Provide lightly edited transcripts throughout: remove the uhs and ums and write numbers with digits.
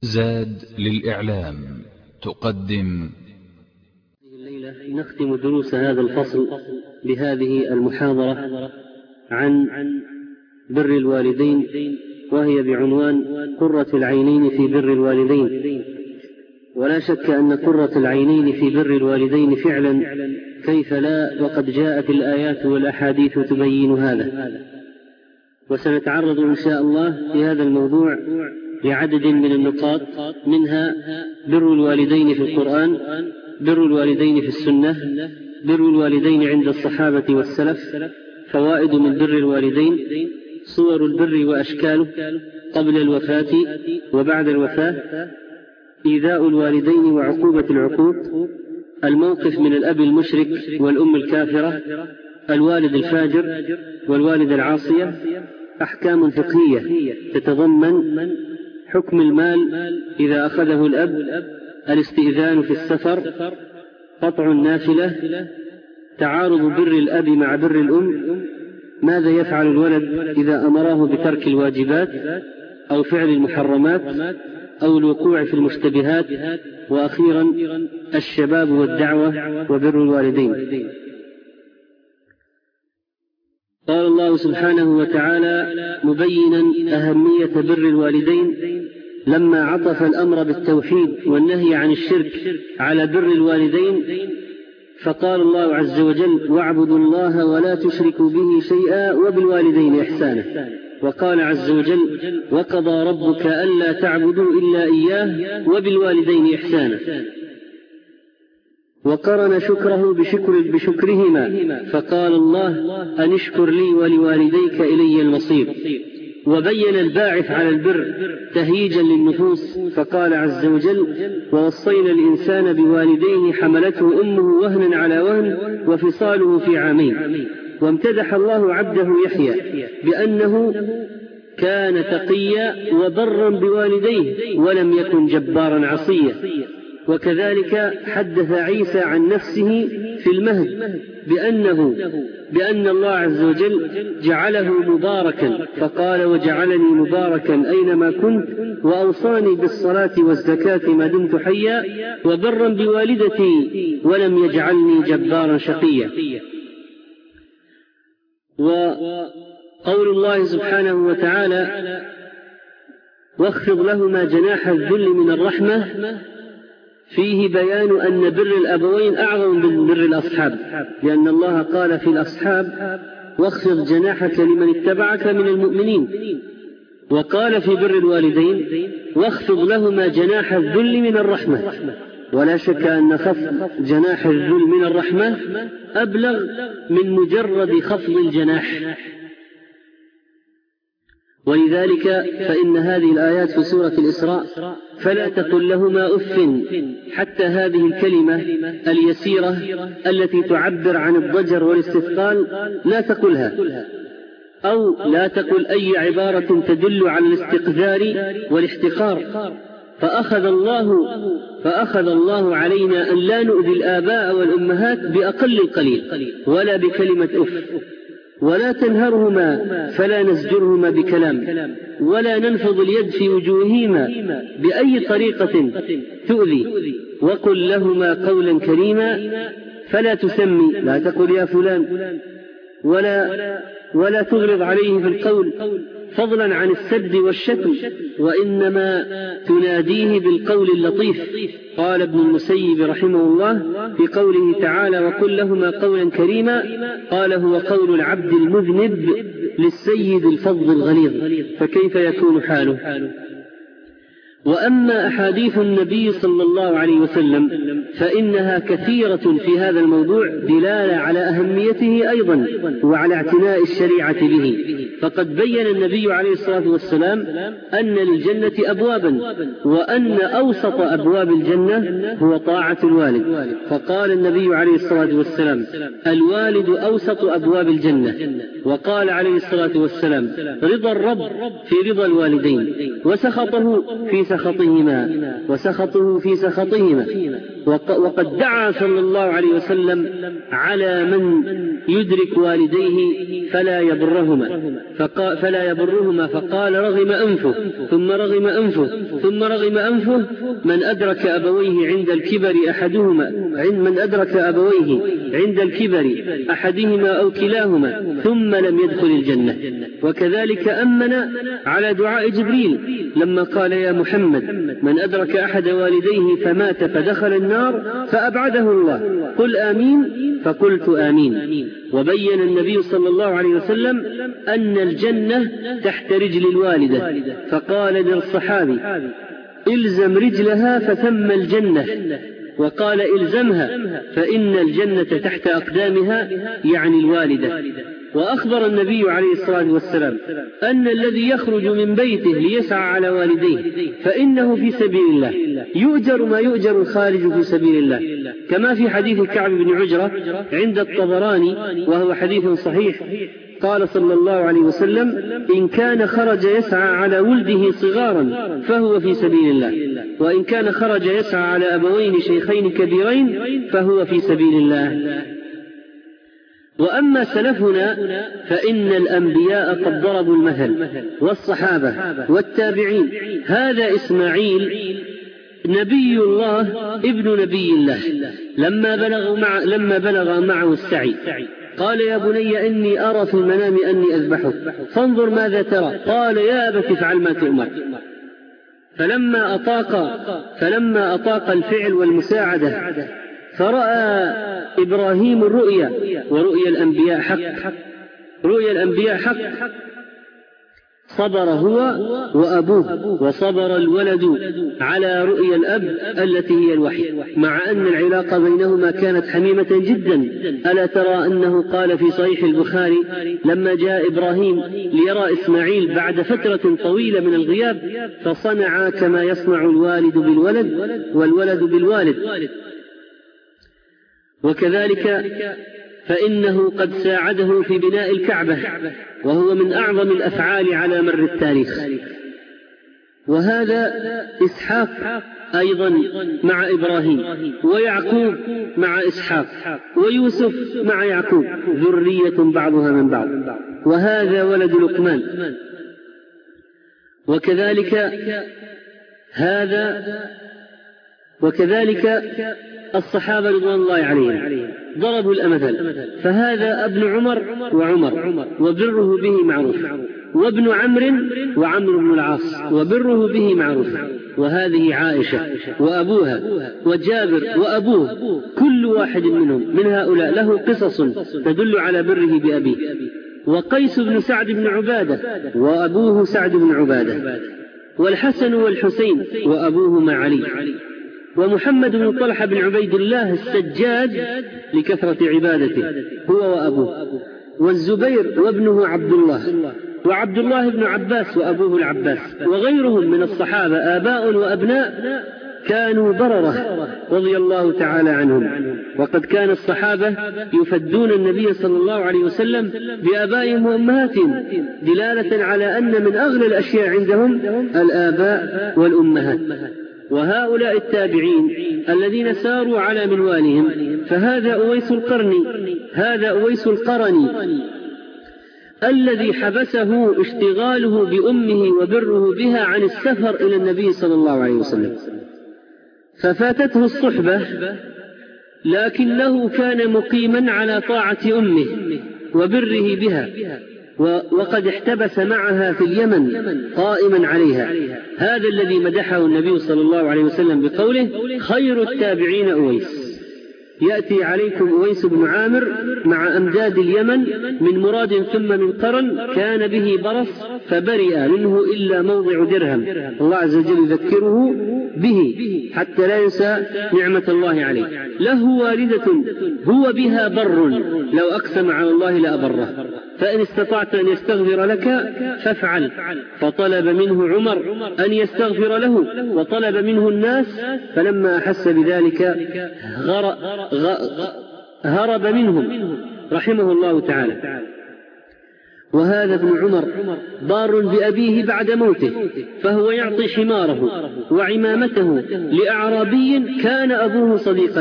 زاد للإعلام تقدم. الليلة نختم دروس هذا الفصل بهذه المحاضرة عن بر الوالدين، وهي بعنوان قرة العينين في بر الوالدين. ولا شك أن قرة العينين في بر الوالدين فعلا، كيف لا، وقد جاءت الآيات والأحاديث تبين هذا. وسنتعرض إن شاء الله في هذا الموضوع لعدد من النقاط، منها بر الوالدين في القرآن، بر الوالدين في السنة، بر الوالدين عند الصحابة والسلف، فوائد من بر الوالدين، صور البر وأشكاله قبل الوفاة وبعد الوفاة، إيذاء الوالدين وعقوبة العقوق، الموقف من الأب المشرك والأم الكافرة، الوالد الفاجر والوالد العاصية، أحكام فقهية تتضمن حكم المال إذا أخذه الأب، الاستئذان في السفر، قطع النافلة، تعارض بر الأب مع بر الأم، ماذا يفعل الولد إذا أمره بترك الواجبات أو فعل المحرمات أو الوقوع في المشتبهات، وأخيرا الشباب والدعوة وبر الوالدين. قال الله سبحانه وتعالى مبينا أهمية بر الوالدين لما عطف الأمر بالتوحيد والنهي عن الشرك على بر الوالدين، فقال الله عز وجل: واعبدوا الله ولا تشركوا به شيئا وبالوالدين إحسانا. وقال عز وجل: وقضى ربك ألا تعبدوا إلا إياه وبالوالدين إحسانا. وقرن شكره بشكرهما، فقال الله: أن اشكر لي ولوالديك إلي المصير. وبين الباعث على البر تهييجا للنفوس، فقال عز وجل: ووصينا الإنسان بوالديه حملته أمه وهنا على وهن وفصاله في عامين. وامتدح الله عبده يحيى بأنه كان تقيا وبرا بوالديه ولم يكن جبارا عصيا. وكذلك حدث عيسى عن نفسه في المهد بأن الله عز وجل جعله مباركا، فقال: وجعلني مباركا أينما كنت وأوصاني بالصلاة والزكاة ما دمت حيا وبرا بوالدتي ولم يجعلني جبارا شقيا. وقول الله سبحانه وتعالى: واخفض لهما جناح الذل من الرحمة، فيه بيان أن بر الأبوين أعظم من بر الأصحاب، لأن الله قال في الأصحاب: واخفض جناحك لمن اتبعك من المؤمنين. وقال في بر الوالدين: واخفض لهما جناح الذل من الرحمة. ولا شك أن خفض جناح الذل من الرحمة أبلغ من مجرد خفض الجناح. ولذلك فإن هذه الآيات في سورة الإسراء: فلا تقل لهما أف، حتى هذه الكلمة اليسيرة التي تعبر عن الضجر والاستثقال لا تقلها، أو لا تقل أي عبارة تدل على الاستقذار والاحتقار. فأخذ الله علينا أن لا نؤذي الآباء والأمهات بأقل القليل ولا بكلمة أف، ولا تنهرهما فلا نزجرهما بكلام، ولا ننفض اليد في وجوههما بأي طريقة تؤذي. وقل لهما قولا كريما، فلا تسمي، لا تقل يا فلان، ولا تغلظ عليه في القول فضلا عن السب والشتم، وإنما تناديه بالقول اللطيف. قال ابن المسيب رحمه الله في قوله تعالى: وقل لهما قولا كريما، قال: هو قول العبد المذنب للسيد الفظ الغليظ، فكيف يكون حاله؟ وأما أحاديث النبي صلى الله عليه وسلم فإنها كثيرة في هذا الموضوع، دلالة على أهميته أيضا وعلى اعتناء الشريعة به. فقد بين النبي عليه الصلاة والسلام أن للجنة أبوابا، وأن أوسط أبواب الجنة هو طاعة الوالد. فقال النبي عليه الصلاة والسلام: الوالد أوسط أبواب الجنة. وقال عليه الصلاة والسلام: رضا الرب في رضا الوالدين، وسخطه في سخطهما وسخطه في سخطهما. وقد دعا صلى الله عليه وسلم على من يدرك والديه فلا يبرهما فقال رغم أنفه ثم رغم أنفه ثم رغم أنفه من أدرك أبويه عند الكبر أحدهما أو كلاهما ثم لم يدخل الجنة. وكذلك أمن على دعاء جبريل لما قال يا محمد من أدرك أحد والديه فمات فدخل النار فأبعده الله قل آمين فقلت آمين. وبين النبي صلى الله عليه وسلم أن الجنة تحت رجل الوالدة فقال للصحابي إلزم رجلها فثم الجنة، وقال إلزمها فإن الجنة تحت أقدامها يعني الوالدة. وأخبر النبي عليه الصلاة والسلام أن الذي يخرج من بيته ليسعى على والديه فإنه في سبيل الله يؤجر ما يؤجر الخارج في سبيل الله، كما في حديث كعب بن عجرة عند الطبراني وهو حديث صحيح. قال صلى الله عليه وسلم إن كان خرج يسعى على ولده صغارا فهو في سبيل الله، وإن كان خرج يسعى على أبوين شيخين كبيرين فهو في سبيل الله. وأما سلفنا فإن الأنبياء قد ضربوا المثل والصحابة والتابعين. هذا إسماعيل نبي الله ابن نبي الله لما بلغ معه السعي قال يا بني إني أرى في المنام أني أذبحك فانظر ماذا ترى، قال يا أبت افعل ما تؤمر. فلما أطاق الفعل والمساعدة فرأى إبراهيم الرؤيا ورؤيا الأنبياء حق صبر هو وأبوه وصبر الولد على رؤيا الأب التي هي الوحي، مع أن العلاقة بينهما كانت حميمة جدا. ألا ترى أنه قال في صحيح البخاري لما جاء إبراهيم ليرى إسماعيل بعد فترة طويلة من الغياب فصنع كما يصنع الوالد بالولد والولد بالوالد. وكذلك فإنه قد ساعده في بناء الكعبة وهو من أعظم الأفعال على مر التاريخ. وهذا إسحاق أيضا مع إبراهيم، ويعقوب مع إسحاق، ويوسف مع يعقوب، ذرية بعضها من بعض. وهذا ولد لقمان. وكذلك الصحابة رضوان الله عليهم ضربوا الأمثل، فهذا ابن عمر وعمر وبره به معروف، وابن عمرو وعمرو بن العاص وبره به معروف، وهذه عائشة وأبوها وجابر وأبوه، كل واحد من هؤلاء له قصص تدل على بره بأبيه. وقيس بن سعد بن عبادة وأبوه سعد بن عبادة، والحسن والحسين وأبوهما علي، ومحمد بن طلحة بن عبيد الله السجاد لكثرة عبادته هو وأبوه، والزبير وابنه عبد الله، وعبد الله بن عباس وأبوه العباس، وغيرهم من الصحابة آباء وأبناء كانوا بررة رضي الله تعالى عنهم. وقد كان الصحابة يفدون النبي صلى الله عليه وسلم بآبائهم وأمهاتهم، دلالة على أن من أغلى الأشياء عندهم الآباء والأمهات. وهؤلاء التابعين الذين ساروا على منوالهم فهذا أويس القرني الذي حبسه اشتغاله بأمه وبره بها عن السفر إلى النبي صلى الله عليه وسلم، ففاتته الصحبة، لكنه كان مقيما على طاعة أمه وبره بها، وقد احتبس معها في اليمن قائما عليها. هذا الذي مدحه النبي صلى الله عليه وسلم بقوله خير التابعين أويس. يأتي عليكم أويس بن عامر مع أمداد اليمن من مراد ثم من قرن، كان به برص فبرئ منه إلا موضع درهم، الله عز وجل يذكره به حتى لا ينسى نعمة الله عليه. له والدة هو بها بر، لو أقسم على الله لأبره، فإن استطعت أن يستغفر لك فافعل. فطلب منه عمر أن يستغفر له، وطلب منه الناس، فلما أحس بذلك هرب منهم رحمه الله تعالى. وهذا ابن عمر بار بأبيه بعد موته، فهو يعطي حماره وعمامته لأعرابي كان أبوه صديقا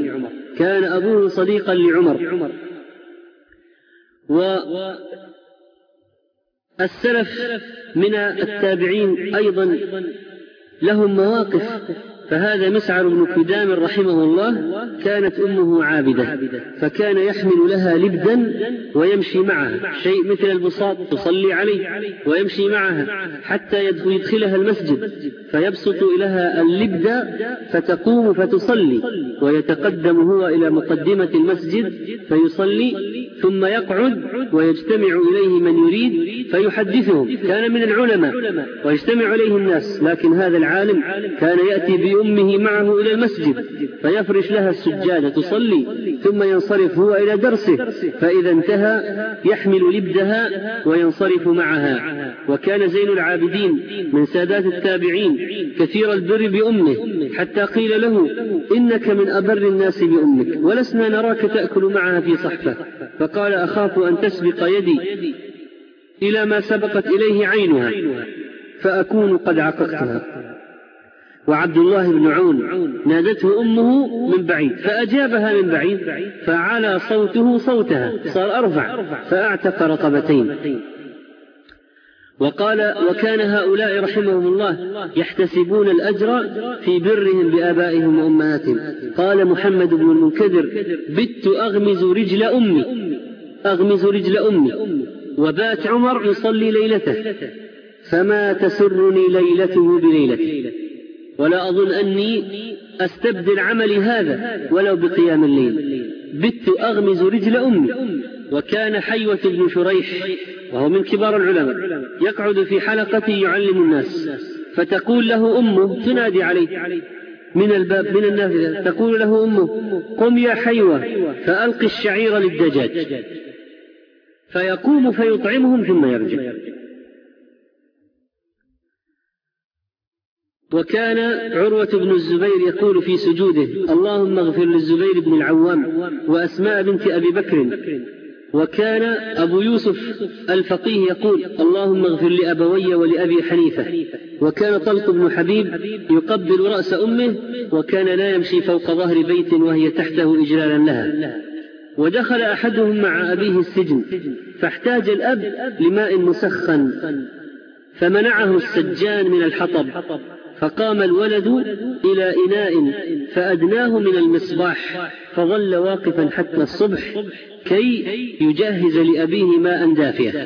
لعمر. والسلف من التابعين أيضا لهم مواقف، فهذا مسعر بن كدام رحمه الله كانت أمه عابدة، فكان يحمل لها لبدا ويمشي معها، شيء مثل البساط تصلي عليه ويمشي معها حتى يدخلها المسجد، فيبسط لها اللبد فتقوم فتصلي، ويتقدم هو إلى مقدمة المسجد فيصلي، ثم يقعد ويجتمع إليه من يريد فيحدثهم. كان من العلماء ويجتمع إليه الناس، لكن هذا العالم كان يأتي بأمه معه إلى المسجد فيفرش لها السجادة تصلي، ثم ينصرف هو إلى درسه، فإذا انتهى يحمل لبدها وينصرف معها. وكان زين العابدين من سادات التابعين كثير البر بأمه، حتى قيل له: إنك من أبر الناس بأمك، ولسنا نراك تأكل معها في صحفة. فقال: أخاف أن تسبق يدي إلى ما سبقت إليه عينها فأكون قد عققتها. وعبد الله بن عون نادته أمه من بعيد فأجابها من بعيد، فعلى صوته صوتها صار أرفع فأعتق رقبتين. وقال: وكان هؤلاء رحمهم الله يحتسبون الأجر في برهم بآبائهم وأمهاتهم. قال محمد بن المنكدر: بت أغمز رجل أمي، وبات عمر يصلي ليلته، فما تسرني ليلته بليلته، ولا أظن أني أستبدل عملي هذا ولو بقيام الليل. بت أغمز رجل أمي. وكان حيوة بن شريح وهو من كبار العلماء يقعد في حلقته يعلم الناس، فتقول له أمه تنادي عليه من الباب من النافذة، تقول له أمه: قم يا حيوة فألقي الشعير للدجاج، فيقوم فيطعمهم ثم يرجع. وكان عروة بن الزبير يقول في سجوده: اللهم اغفر للزبير بن العوام وأسماء بنت أبي بكر. وكان أبو يوسف الفقيه يقول: اللهم اغفر لأبوي ولأبي حنيفة. وكان طلق بن حبيب يقبل رأس أمه، وكان لا يمشي فوق ظهر بيت وهي تحته إجلالا لها. ودخل أحدهم مع أبيه السجن، فاحتاج الأب لماء مسخن فمنعه السجان من الحطب، فقام الولد إلى إناء فأدناه من المصباح، فظل واقفا حتى الصبح كي يجهز لأبيه ماء دافئا.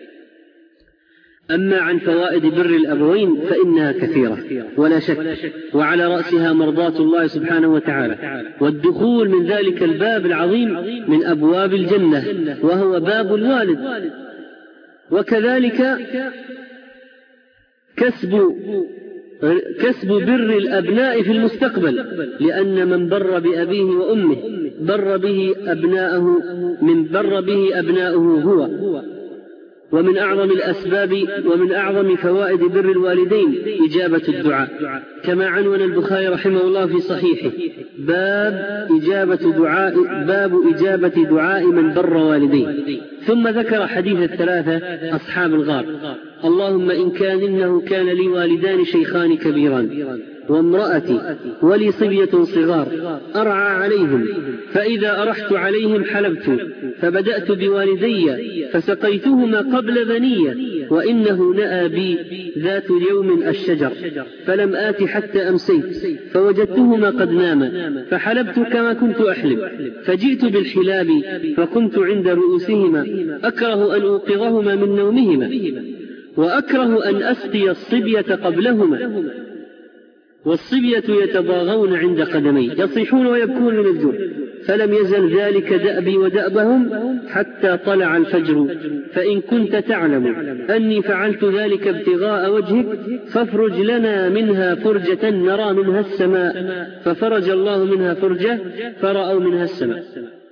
أما عن فوائد بر الأبوين فإنها كثيرة ولا شك، وعلى رأسها مرضاة الله سبحانه وتعالى، والدخول من ذلك الباب العظيم من أبواب الجنة وهو باب الوالد. وكذلك كسب بر الأبناء في المستقبل، لأن من بر بأبيه وأمه بر به أبناؤه هو. ومن أعظم الأسباب ومن أعظم فوائد بر الوالدين إجابة الدعاء، كما عنون البخاري رحمه الله في صحيحه: باب إجابة دعاء من بر والديه. ثم ذكر حديث الثلاثة أصحاب الغار: اللهم إنه كان لي والدان شيخان كبيران وامرأتي ولي صبية صغار أرعى عليهم، فإذا أرحت عليهم حلبت، فبدأت بوالدي فسقيتهما قبل بني، وإنه نأى بي ذات اليوم الشجر، فلم آت حتى أمسيت فوجدتهما قد ناما، فحلبت كما كنت أحلب، فجئت بالحلاب فكنت عند رؤوسهما أكره أن أوقظهما من نومهما، وأكره أن أسقي الصبية قبلهما، والصبية يتضاغون عند قدمي يصيحون ويبكون من الجوع، فلم يزل ذلك دأبي ودأبهم حتى طلع الفجر، فإن كنت تعلم أني فعلت ذلك ابتغاء وجهك فافرج لنا منها فرجة نرى منها السماء، ففرج الله منها فرجة فرأوا منها السماء.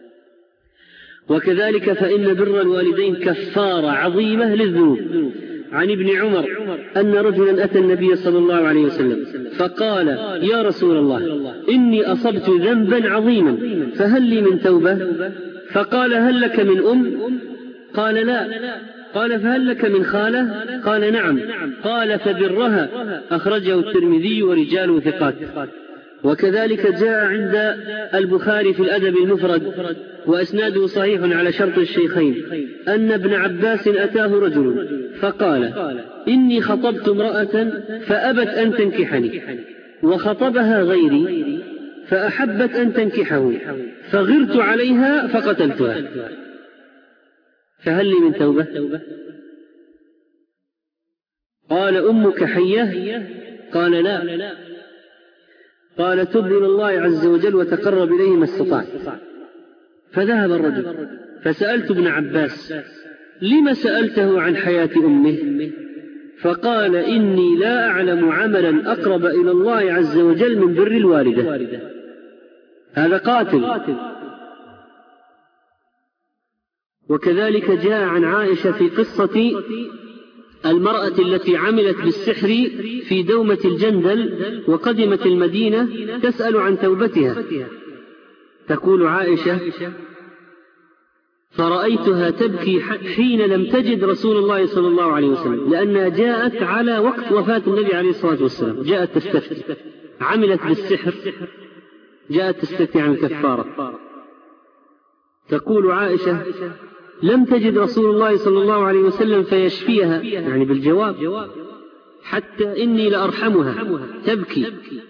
وكذلك فإن بر الوالدين كفارة عظيمة للذنوب. عن ابن عمر أن رجلا أتى النبي صلى الله عليه وسلم فقال: يا رسول الله، إني أصبت ذنبا عظيما فهل لي من توبة؟ فقال: هل لك من أم؟ قال: لا. قال: فهل لك من خالة؟ قال: نعم. قال: فبرها. أخرجه الترمذي ورجاله ثقات. وكذلك جاء عند البخاري في الأدب المفرد وأسناده صحيح على شرط الشيخين أن ابن عباس أتاه رجل فقال: إني خطبت امرأة فأبت أن تنكحني، وخطبها غيري فأحبت أن تنكحه، فغرت عليها فقتلتها، فهل لي من توبة؟ قال: أمك حية؟ قال: لا. قال: تب إلى الله عز وجل وتقرب إليه ما استطعت. فذهب الرجل فسألت ابن عباس: لم سألته عن حياة أمه؟ فقال: إني لا أعلم عملا أقرب إلى الله عز وجل من بر الوالدة. هذا قاتل. وكذلك جاء عن عائشة في قصة المرأة التي عملت بالسحر في دومة الجندل وقدمت المدينة تسأل عن توبتها. تقول عائشة: فرأيتها تبكي حين لم تجد رسول الله صلى الله عليه وسلم، لأنها جاءت على وقت وفاة النبي عليه الصلاة والسلام، جاءت تستفتي، عملت بالسحر، جاءت تستفتي عن الكفارة. تقول عائشة: لم تجد رسول الله صلى الله عليه وسلم فيشفيها، يعني بالجواب، حتى إني لأرحمها تبكي.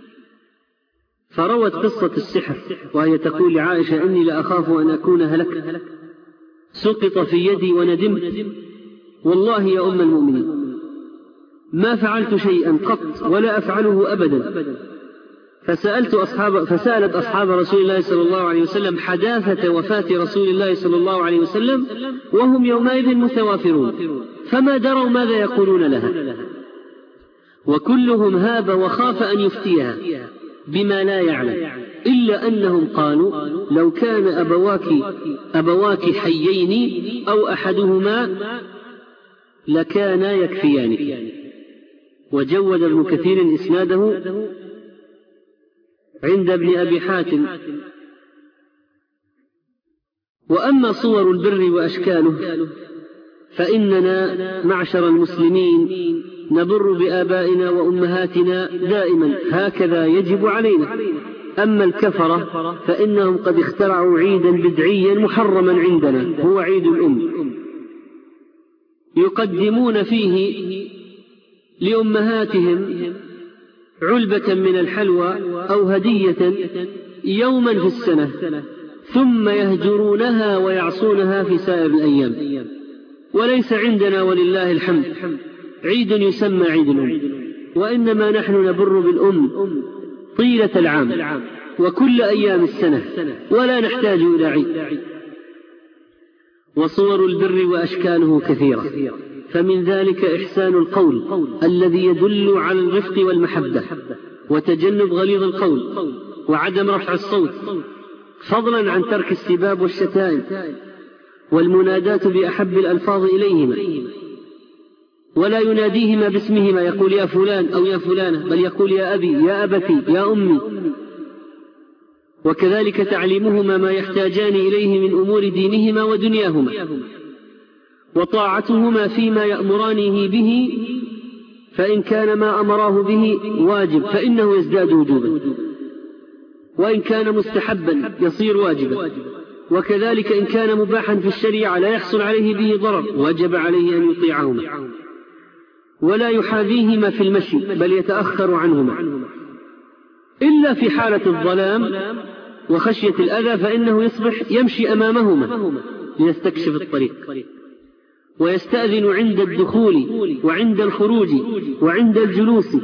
فروت قصة السحر وهي تقول لعائشة: إني لأخاف أن أكون هلكت، سقط في يدي وندمت، والله يا أم المؤمنين ما فعلت شيئا قط ولا أفعله أبدا. فسألت فسألت أصحاب رسول الله صلى الله عليه وسلم حداثة وفاة رسول الله صلى الله عليه وسلم وهم يومئذ متوافرون، فما دروا ماذا يقولون لها، وكلهم هاب وخاف أن يفتيها بما لا يعلم، إلا أنهم قالوا: لو كان أبواك حيين أو أحدهما لكانا يكفيان. وجود ابن كثير إسناده عند ابن أبي حاتم. وأما صور البر وأشكاله فإننا معشر المسلمين نبر بآبائنا وأمهاتنا دائما، هكذا يجب علينا. أما الكفرة فإنهم قد اخترعوا عيدا بدعيا محرما عندنا، هو عيد الأم، يقدمون فيه لأمهاتهم علبة من الحلوى أو هدية يوما في السنة، ثم يهجرونها ويعصونها في سائر الأيام. وليس عندنا ولله الحمد عيد يسمى عيد الأم، وإنما نحن نبر بالأم طيلة العام وكل أيام السنة، ولا نحتاج إلى عيد. وصور البر وأشكاله كثيرة، فمن ذلك إحسان القول الذي يدل على الرفق والمحبة، وتجنب غليظ القول، وعدم رفع الصوت، فضلا عن ترك السباب والشتائم، والمنادات بأحب الألفاظ إليهما، ولا يناديهما باسمهما، يقول يا فلان أو يا فلانة، بل يقول يا أبي، يا أبتي، يا أمي. وكذلك تعليمهما ما يحتاجان إليه من أمور دينهما ودنياهما، وطاعتهما فيما يأمرانه به، فإن كان ما أمراه به واجب فإنه يزداد وجوبا، وإن كان مستحبا يصير واجبا. وكذلك إن كان مباحا في الشريعة لا يحصل عليه به ضرر وجب عليه أن يطيعهما، ولا يحاذيهما في المشي بل يتأخر عنهما، إلا في حالة الظلام وخشية الأذى فإنه يصبح يمشي أمامهما ليستكشف الطريق، ويستأذن عند الدخول وعند الخروج وعند الجلوس،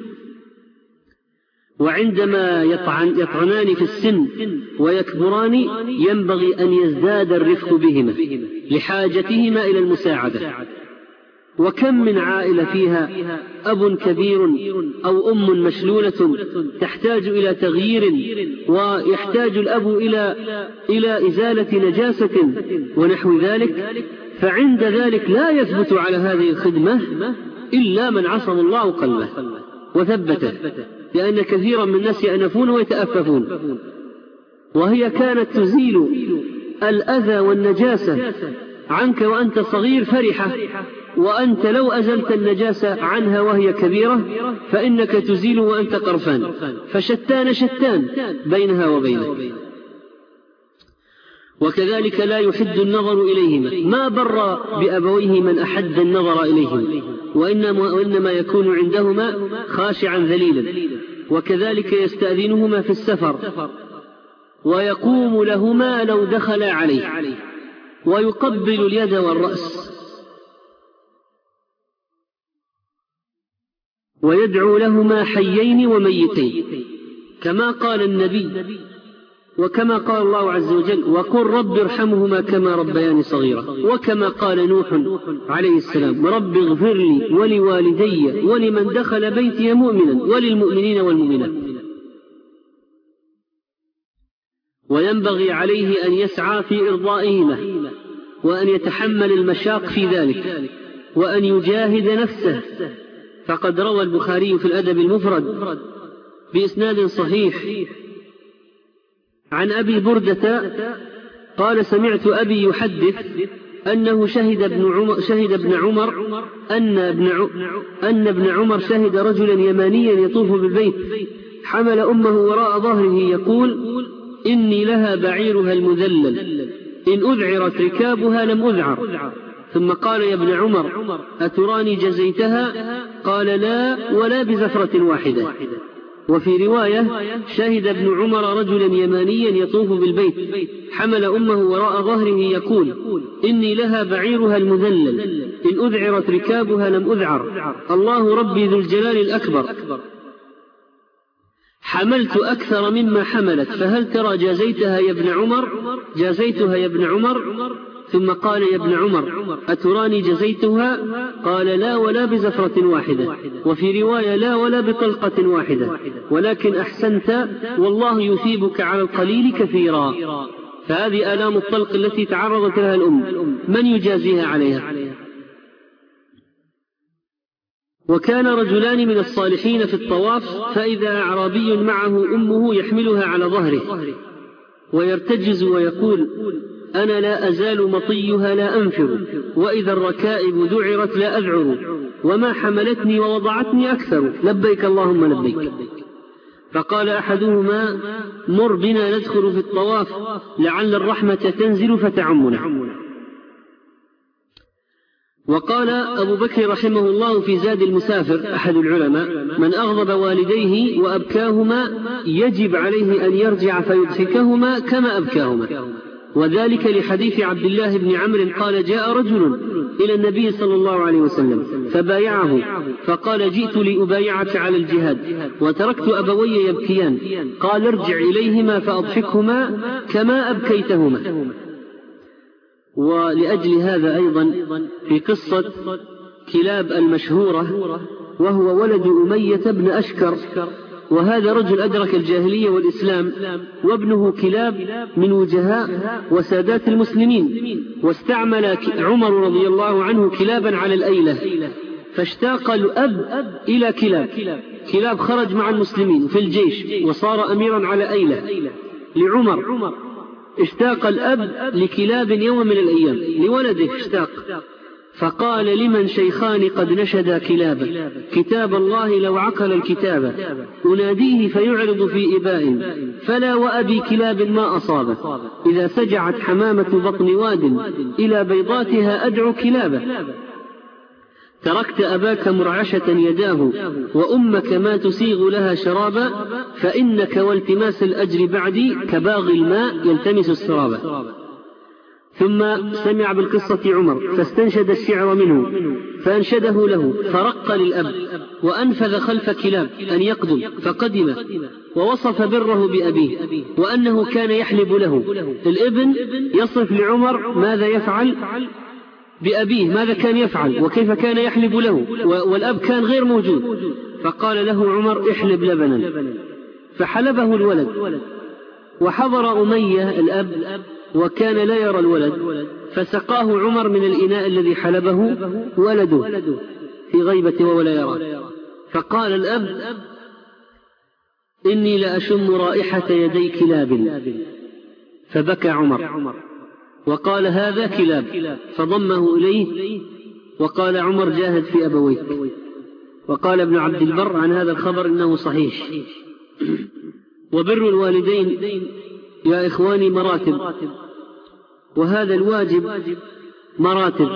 وعندما يطعنان في السن ويكبران ينبغي أن يزداد الرفق بهما لحاجتهما إلى المساعدة. وكم من عائلة فيها أب كبير أو أم مشلولة تحتاج إلى تغيير، ويحتاج الأب إلى إزالة نجاسة ونحو ذلك، فعند ذلك لا يثبت على هذه الخدمة إلا من عصم الله قلبه وثبته، لأن كثيرا من الناس يأنفون ويتأففون، وهي كانت تزيل الأذى والنجاسة عنك وأنت صغير فرحة، وأنت لو أزلت النجاسة عنها وهي كبيرة فإنك تزيل وأنت قرفان، فشتان شتان بينها وبينك. وكذلك لا يحد النظر إليهما، ما بر بأبويه من أحد النظر إليهما، وإنما يكون عندهما خاشعا ذليلا. وكذلك يستأذنهما في السفر، ويقوم لهما لو دخل عليه، ويقبل اليد والرأس، ويدعو لهما حيين وميتين، كما قال النبي وكما قال الله عز وجل: وقل رب ارحمهما كما ربياني صغيرا، وكما قال نوح عليه السلام: رب اغفر لي ولوالدي ولمن دخل بيتي مؤمنا وللمؤمنين والمؤمنات. وينبغي عليه أن يسعى في إرضائهما، وأن يتحمل المشاق في ذلك، وأن يجاهد نفسه. فقد روى البخاري في الأدب المفرد بإسناد صحيح عن أبي بردة قال: سمعت أبي يحدث أنه شهد ابن عمر أن ابن عمر شهد رجلا يمانيا يطوف بالبيت، حمل أمه وراء ظهره يقول: إني لها بعيرها المذلل، إن أذعرت ركابها لم أذعر. ثم قال: يا ابن عمر أتراني جزيتها؟ قال: لا، ولا بزفرة واحدة. وفي رواية: شهد ابن عمر رجلا يمانيا يطوف بالبيت، حمل أمه وراء ظهره يقول: إني لها بعيرها المذلل، إن أذعرت ركابها لم أذعر، الله ربي ذو الجلال الأكبر، حملت أكثر مما حملت، فهل ترى جازيتها يا ابن عمر؟ جازيتها يا ابن عمر. ثم قال: يا ابن عمر أتراني جزيتها؟ قال: لا، ولا بزفرة واحدة. وفي رواية: لا، ولا بطلقة واحدة، ولكن أحسنت، والله يثيبك على القليل كثيرا. فهذه آلام الطلق التي تعرضت لها الأم، من يجازيها عليها؟ وكان رجلان من الصالحين في الطواف، فإذا أعرابي معه أمه يحملها على ظهره ويرتجز ويقول: أنا لا أزال مطيها لا أنفر، وإذا الركائب ذعرت لا أذعر، وما حملتني ووضعتني أكثر، لبيك اللهم لبيك. فقال أحدهما: مر بنا ندخل في الطواف لعل الرحمة تنزل فتعمنا. وقال أبو بكر رحمه الله في زاد المسافر أحد العلماء: من أغضب والديه وأبكاهما يجب عليه أن يرجع فيضحكهما كما أبكاهما، وذلك لحديث عبد الله بن عمرو قال: جاء رجل إلى النبي صلى الله عليه وسلم فبايعه، فقال: جئت لأبايعك على الجهاد وتركت أبوي يبكيان، قال: ارجع إليهما فأضحكهما كما أبكيتهما. ولأجل هذا أيضا في قصة كلاب المشهورة، وهو ولد أمية بن أشكر، وهذا رجل أدرك الجاهلية والإسلام، وابنه كلاب من وجهاء وسادات المسلمين، واستعمل عمر رضي الله عنه كلابا على الأيلة، فاشتاق الأب إلى كلاب خرج مع المسلمين في الجيش وصار أميرا على أيلة لعمر. اشتاق الأب لكلاب يوم من الأيام لولده اشتاق، فقال: لمن شيخان قد نشدا كلابا، كتاب الله لو عقل الكتاب، أناديه فيعرض في إباء، فلا وأبي كلاب ما أصابه، إذا سجعت حمامة بطن واد إلى بيضاتها أدعو كلابا. تركت أباك مرعشة يداه، وأمك ما تسيغ لها شرابا، فإنك والتماس الأجر بعدي كباغي الماء يلتمس السرابا. ثم سمع بالقصة عمر فاستنشد الشعر منه فأنشده له، فرق للأب وأنفذ خلف كلاب أن يقدم، فقدم ووصف بره بأبيه وأنه كان يحلب له. الابن يصف لعمر ماذا يفعل بأبيه، ماذا كان يفعل وكيف كان يحلب له، والأب كان غير موجود. فقال له عمر: احلب لبنا، فحلبه الولد، وحضر أمية الأب وكان لا يرى الولد، فسقاه عمر من الإناء الذي حلبه ولده في غيبة ولا يرى. فقال الأب: إني لأشم رائحة يدي كلاب، فبكى عمر وقال هذا كلاب، فضمه إليه، وقال عمر جاهد في أبويك. وقال ابن عبد البر عن هذا الخبر إنه صحيح. وبر الوالدين يا إخواني مراتب، وهذا الواجب مراتب.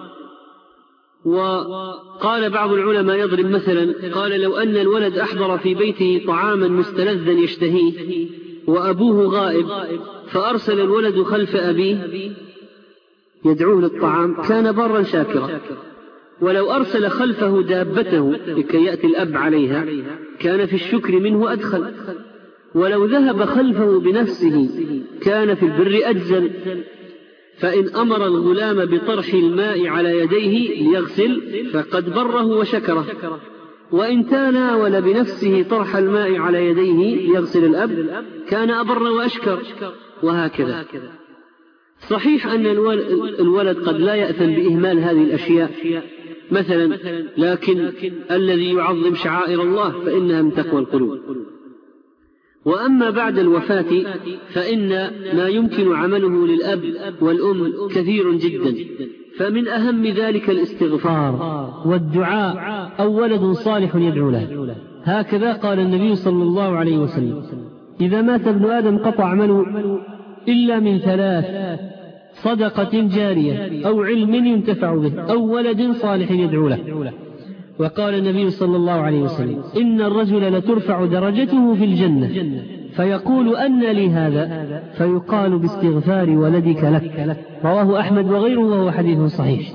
وقال بعض العلماء يضرب مثلا، قال لو أن الولد أحضر في بيته طعاما مستلذا يشتهيه وأبوه غائب، فأرسل الولد خلف أبيه يدعوه للطعام، كان برا شاكرا. ولو أرسل خلفه دابته لكي يأتي الأب عليها، كان في الشكر منه أدخل. ولو ذهب خلفه بنفسه كان في البر أجزل. فإن أمر الغلام بطرح الماء على يديه ليغسل فقد بره وشكره، وإن تناول بنفسه طرح الماء على يديه ليغسل الأب كان أبر وأشكر، وهكذا. صحيح أن الولد قد لا يأثم بإهمال هذه الأشياء مثلا، لكن الذي يعظم شعائر الله فإنها من تقوى القلوب. وأما بعد الوفاة فإن ما يمكن عمله للأب والأم كثير جدا، فمن أهم ذلك الاستغفار والدعاء أو ولد صالح يدعو له. هكذا قال النبي صلى الله عليه وسلم: إذا مات ابن آدم قطع عمله إلا من ثلاث: صدقة جارية أو علم ينتفع به أو ولد صالح يدعو له. وقال النبي صلى الله عليه وسلم: إن الرجل لترفع درجته في الجنة فيقول أن لي هذا، فيقال باستغفار ولدك لك. رواه أحمد وغيره وهو حديث صحيح.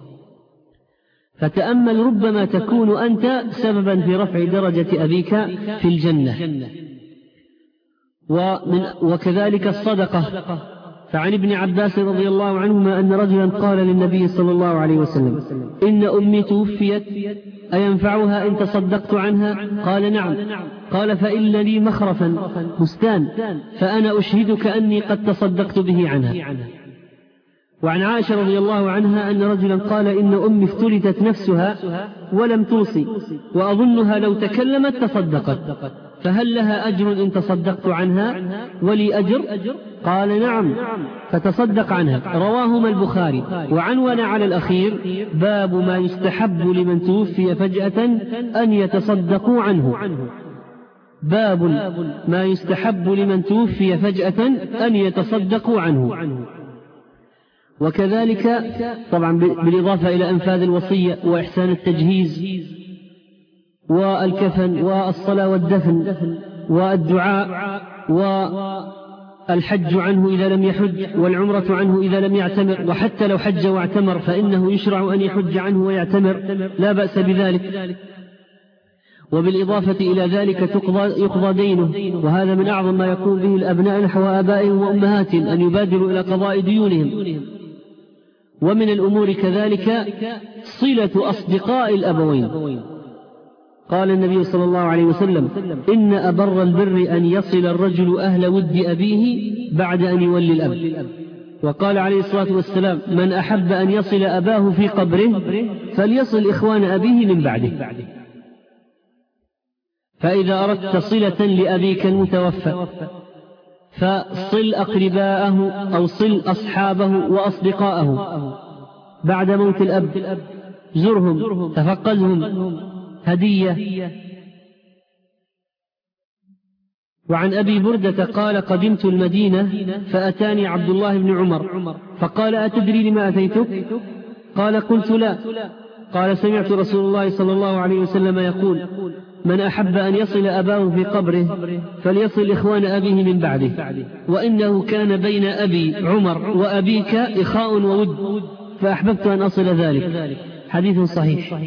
فتأمل، ربما تكون أنت سببا في رفع درجة أبيك في الجنة. وكذلك الصدقة، فعن ابن عباس رضي الله عنهما أن رجلا قال للنبي صلى الله عليه وسلم: إن أمي توفيت أينفعها إن تصدقت عنها؟ قال: نعم. قال: فإن لي مخرفا بستان فأنا أشهدك أني قد تصدقت به عنها. وعن عائشة رضي الله عنها أن رجلا قال: إن أمي افتلتت نفسها ولم توصي وأظنها لو تكلمت تصدقت، فهل لها أجر إن تصدقت عنها ولي أجر؟ قال: نعم، فتصدق عنها. رواهما البخاري. وعنوان على الأخير: باب ما يستحب لمن توفي فجأة أن يتصدقوا عنه. باب ما يستحب لمن توفي فجأة أن يتصدقوا عنه. وكذلك طبعا بالإضافة إلى أنفاذ الوصية وإحسان التجهيز والكفن والصلاة والدفن والدعاء والحج عنه إذا لم يحج والعمرة عنه إذا لم يعتمر، وحتى لو حج واعتمر فإنه يشرع أن يحج عنه ويعتمر، لا بأس بذلك. وبالإضافة إلى ذلك يقضى دينه، وهذا من أعظم ما يكون به الأبناء نحو آبائهم وأمهاتهم، أن يبادروا إلى قضاء ديونهم. ومن الأمور كذلك صلة أصدقاء الأبوين. قال النبي صلى الله عليه وسلم: إن أبر البر أن يصل الرجل أهل ود أبيه بعد أن يولي الأب. وقال عليه الصلاة والسلام: من أحب أن يصل أباه في قبره فليصل إخوان أبيه من بعده. فإذا أردت صلة لأبيك المتوفى فصل أقرباءه أو صل أصحابه وأصدقاءه بعد موت الأب، زرهم، تفقدهم، هدية. وعن أبي بردة قال: قدمت المدينة فأتاني عبد الله بن عمر فقال: أتدري لما أتيتك؟ قال: قلت: لا. قال: سمعت رسول الله صلى الله عليه وسلم يقول: من أحب أن يصل أباه في قبره فليصل إخوان أبيه من بعده، وإنه كان بين أبي عمر وأبيك إخاء وود، فأحببت أن أصل ذلك. حديث صحيح.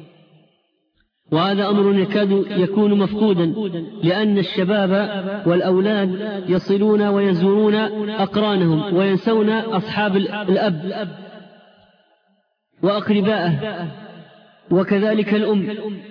وهذا أمر يكاد يكون مفقودا، لأن الشباب والأولاد يصلون ويزورون أقرانهم وينسون أصحاب الأب وأقرباءه، وكذلك الأم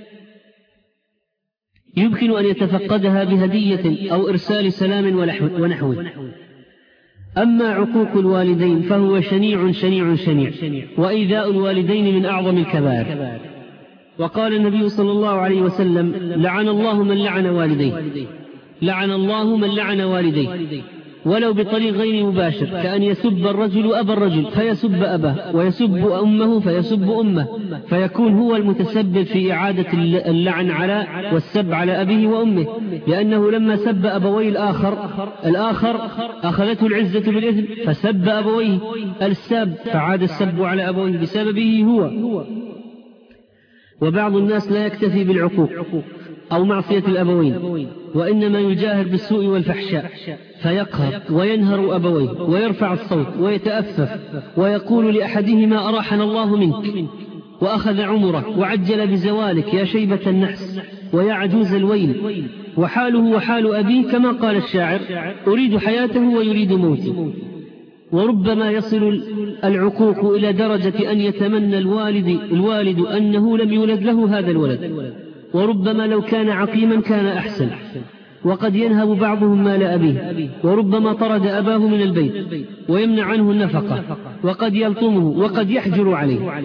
يمكن أن يتفقدها بهدية أو إرسال سلام ونحوه. أما عقوق الوالدين فهو شنيع شنيع شنيع، وإيذاء الوالدين من أعظم الكبائر. وقال النبي صلى الله عليه وسلم: لعن الله من لعن والديه، لعن الله من لعن والديه. ولو بطريق غير مباشر، كأن يسب الرجل أبا الرجل فيسب أباه، ويسب أمه فيسب أمه، فيكون هو المتسبب في إعادة اللعن والسب على أبيه وأمه، لأنه لما سب أبوي الآخر أخذته العزة بالإثم فسب أبويه الساب، فعاد السب على أبويه بسببه هو. وبعض الناس لا يكتفي بالعقوق أو معصية الأبوين، وإنما يجاهر بالسوء والفحشاء، فيقهر وينهر أبويه ويرفع الصوت ويتأفف ويقول لأحدهما أراحنا الله منك، وأخذ عمره وعجل بزوالك يا شيبة النحس ويا عجوز الويل، وحاله وحال أبيه كما قال الشاعر أريد حياته ويريد موتي. وربما يصل العقوق إلى درجة أن يتمنى الوالد أنه لم يولد له هذا الولد، وربما لو كان عقيما كان أحسن. وقد ينهب بعضهم مال أبيه، وربما طرد أباه من البيت ويمنع عنه النفقة، وقد يلطمه وقد يحجر عليه،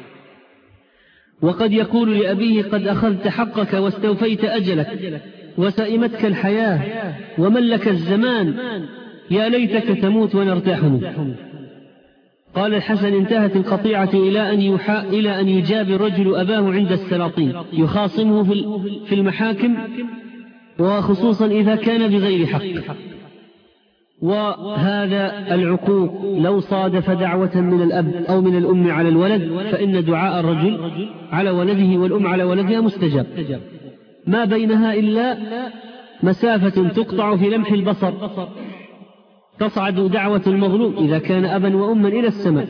وقد يقول لأبيه قد أخذت حقك واستوفيت أجلك وسئمتك الحياة وملك الزمان، يا ليتك تموت ونرتاح منه. قال الحسن انتهت القطيعة إلى أن يجاب الرجل أباه عند السلاطين يخاصمه في المحاكم، وخصوصا إذا كان بغير حق. وهذا العقوق لو صادف دعوة من الأب أو من الأم على الولد، فإن دعاء الرجل على ولده والأم على ولدها مستجاب، ما بينها إلا مسافة تقطع في لمح البصر، تصعد دعوة المظلوم إذا كان أبا وأما إلى السماء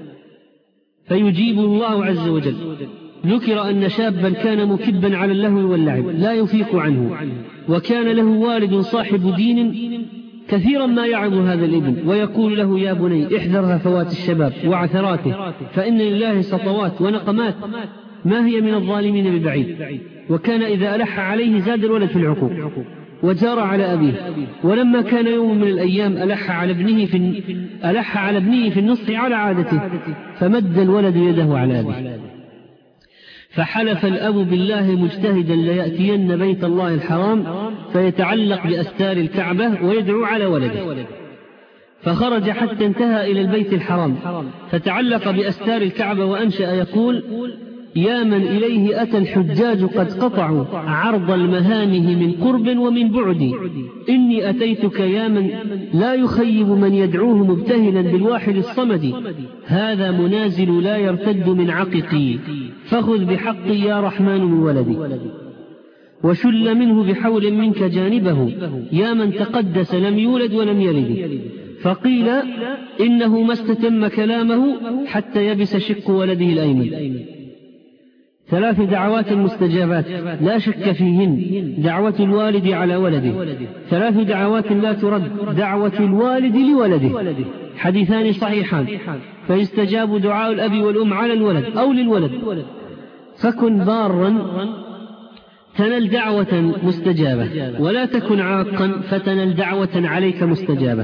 فيجيب الله عز وجل. ذكر أن شابا كان مكبا على اللهو واللعب لا يفيق عنه، وكان له والد صاحب دين كثيرا ما يعظ هذا الابن ويقول له يا بني احذر هفوات الشباب وعثراته، فإن لله سطوات ونقمات ما هي من الظالمين ببعيد. وكان إذا ألح عليه زاد الولد في العقوق وجار على أبيه. ولما كان يوم من الأيام ألح على ابنه في النصح على عادته، فمد الولد يده على أبيه، فحلف الأب بالله مجتهدا ليأتين بيت الله الحرام فيتعلق بأستار الكعبة ويدعو على ولده، فخرج حتى انتهى إلى البيت الحرام فتعلق بأستار الكعبة وأنشأ يقول يا من إليه أتى الحجاج قد قطعوا عرض المهانه من قرب ومن بعد، إني أتيتك يا من لا يخيب من يدعوه مبتهلا بالواحد الصمد، هذا منازل لا يرتد من عققي، فخذ بحقي يا رحمن من ولدي، وشل منه بحول منك جانبه، يا من تقدس لم يولد ولم يلد. فقيل إنه ما استتم كلامه حتى يبس شق ولده الأيمن. 3 دعوات مستجابات لا شك فيهن، دعوة الوالد على ولده، 3 دعوات لا ترد، دعوة الوالد لولده، حديثان صحيحان، فيستجاب دعاء الأب والأم على الولد أو للولد، فكن بارا تنل دعوة مستجابة، ولا تكن عاقا فتنل دعوة عليك مستجابة.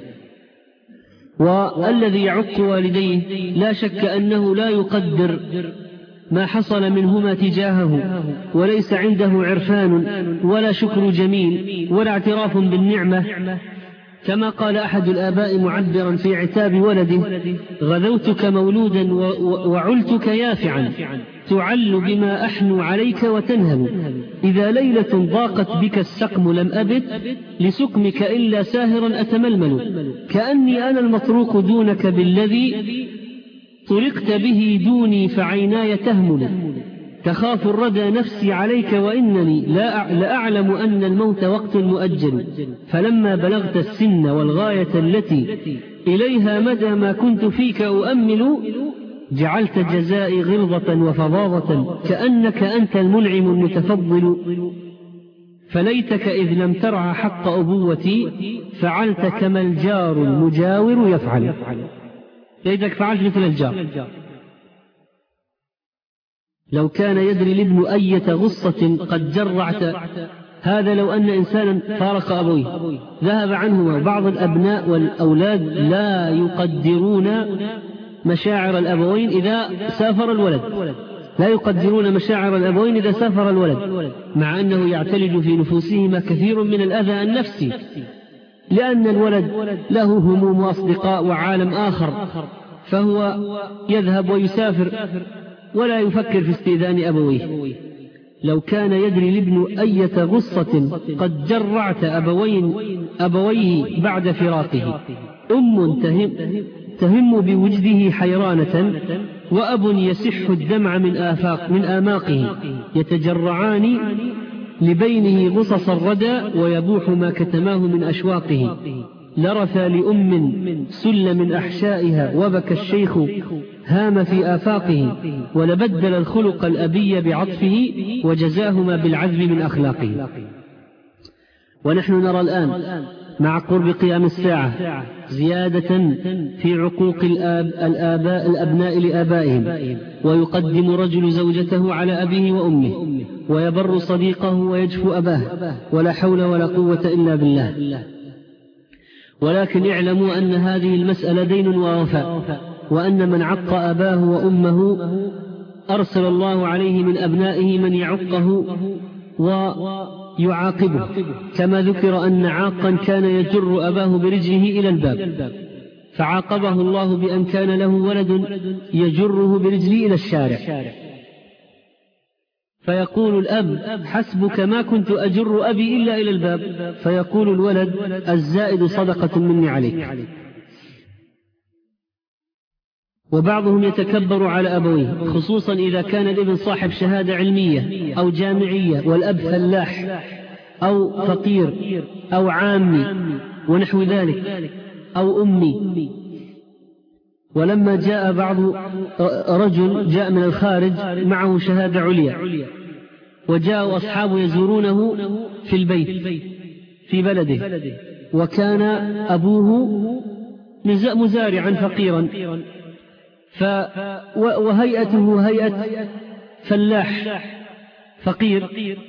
والذي يعق والديه لا شك أنه لا يقدر ما حصل منهما تجاهه، وليس عنده عرفان ولا شكر جميل ولا اعتراف بالنعمة، كما قال أحد الآباء معبرا في عتاب ولده غذوتك مولودا وعلتك يافعا، تعل بما أحنو عليك وتنهب، إذا ليلة ضاقت بك السقم لم أبت لسقمك إلا ساهرا أتململ، كأني أنا المطروق دونك بالذي طرقت به دوني فعيناي تهمل، تخاف الردى نفسي عليك وإنني لأعلم أن الموت وقت مؤجل، فلما بلغت السن والغاية التي إليها مدى ما كنت فيك أؤمل، جعلت جزائي غلظة وفظاظة كأنك أنت المنعم المتفضل، فليتك إذ لم ترع حق أبوتي فعلت كما الجار المجاور يفعل، ليتك فعلت مثل الجار. لو كان يدري الابن أية غصة قد جرعت، هذا لو أن إنسانا فارق أبويه ذهب عنهما. بعض الأبناء والأولاد لا يقدرون مشاعر الأبوين إذا سافر الولد، لا يقدرون مشاعر الأبوين إذا سافر الولد، مع أنه يعتلج في نفوسهما كثير من الأذى النفسي، لأن الولد له هموم وأصدقاء وعالم آخر، فهو يذهب ويسافر ولا يفكر في استئذان أبويه. لو كان يدري الابن أية غصة قد جرعت أبويه بعد فراقه، أم تهم بوجده حيرانة، وأب يسح الدمع من آماقه، يتجرعان لبينه غصص الردى، ويبوح ما كتماه من أشواقه. لرثى لأم سل من أحشائها، وبكى الشيخ هام في آفاقه، ولبدل الخلق الأبي بعطفه، وجزاهما بالعذب من أخلاقه. ونحن نرى الآن مع قرب قيام الساعة زيادة في عقوق الأبناء لآبائهم، ويقدم رجل زوجته على أبيه وأمه، ويبر صديقه ويجفو أباه، ولا حول ولا قوة إلا بالله. ولكن اعلموا أن هذه المسألة دين ووفاء، وأن من عق أباه وأمه أرسل الله عليه من أبنائه من يعقه ويعاقبه، كما ذكر أن عاقا كان يجر أباه برجله إلى الباب، فعاقبه الله بأن كان له ولد يجره برجله إلى الشارع، فيقول الأب: حسبك، ما كنت أجر أبي إلا إلى الباب. فيقول الولد: الزائد صدقة مني عليك. وبعضهم يتكبر على أبويه، خصوصا إذا كان الابن صاحب شهادة علمية أو جامعية، والأب فلاح أو فقير أو عامي ونحو ذلك، أو أمي. ولما جاء رجل جاء من الخارج معه شهادة عليا، وجاءوا أصحابه يزورونه في البيت في بلده، وكان أبوه مزارعا فقيرا، وهيئته هيئة فلاح فقير.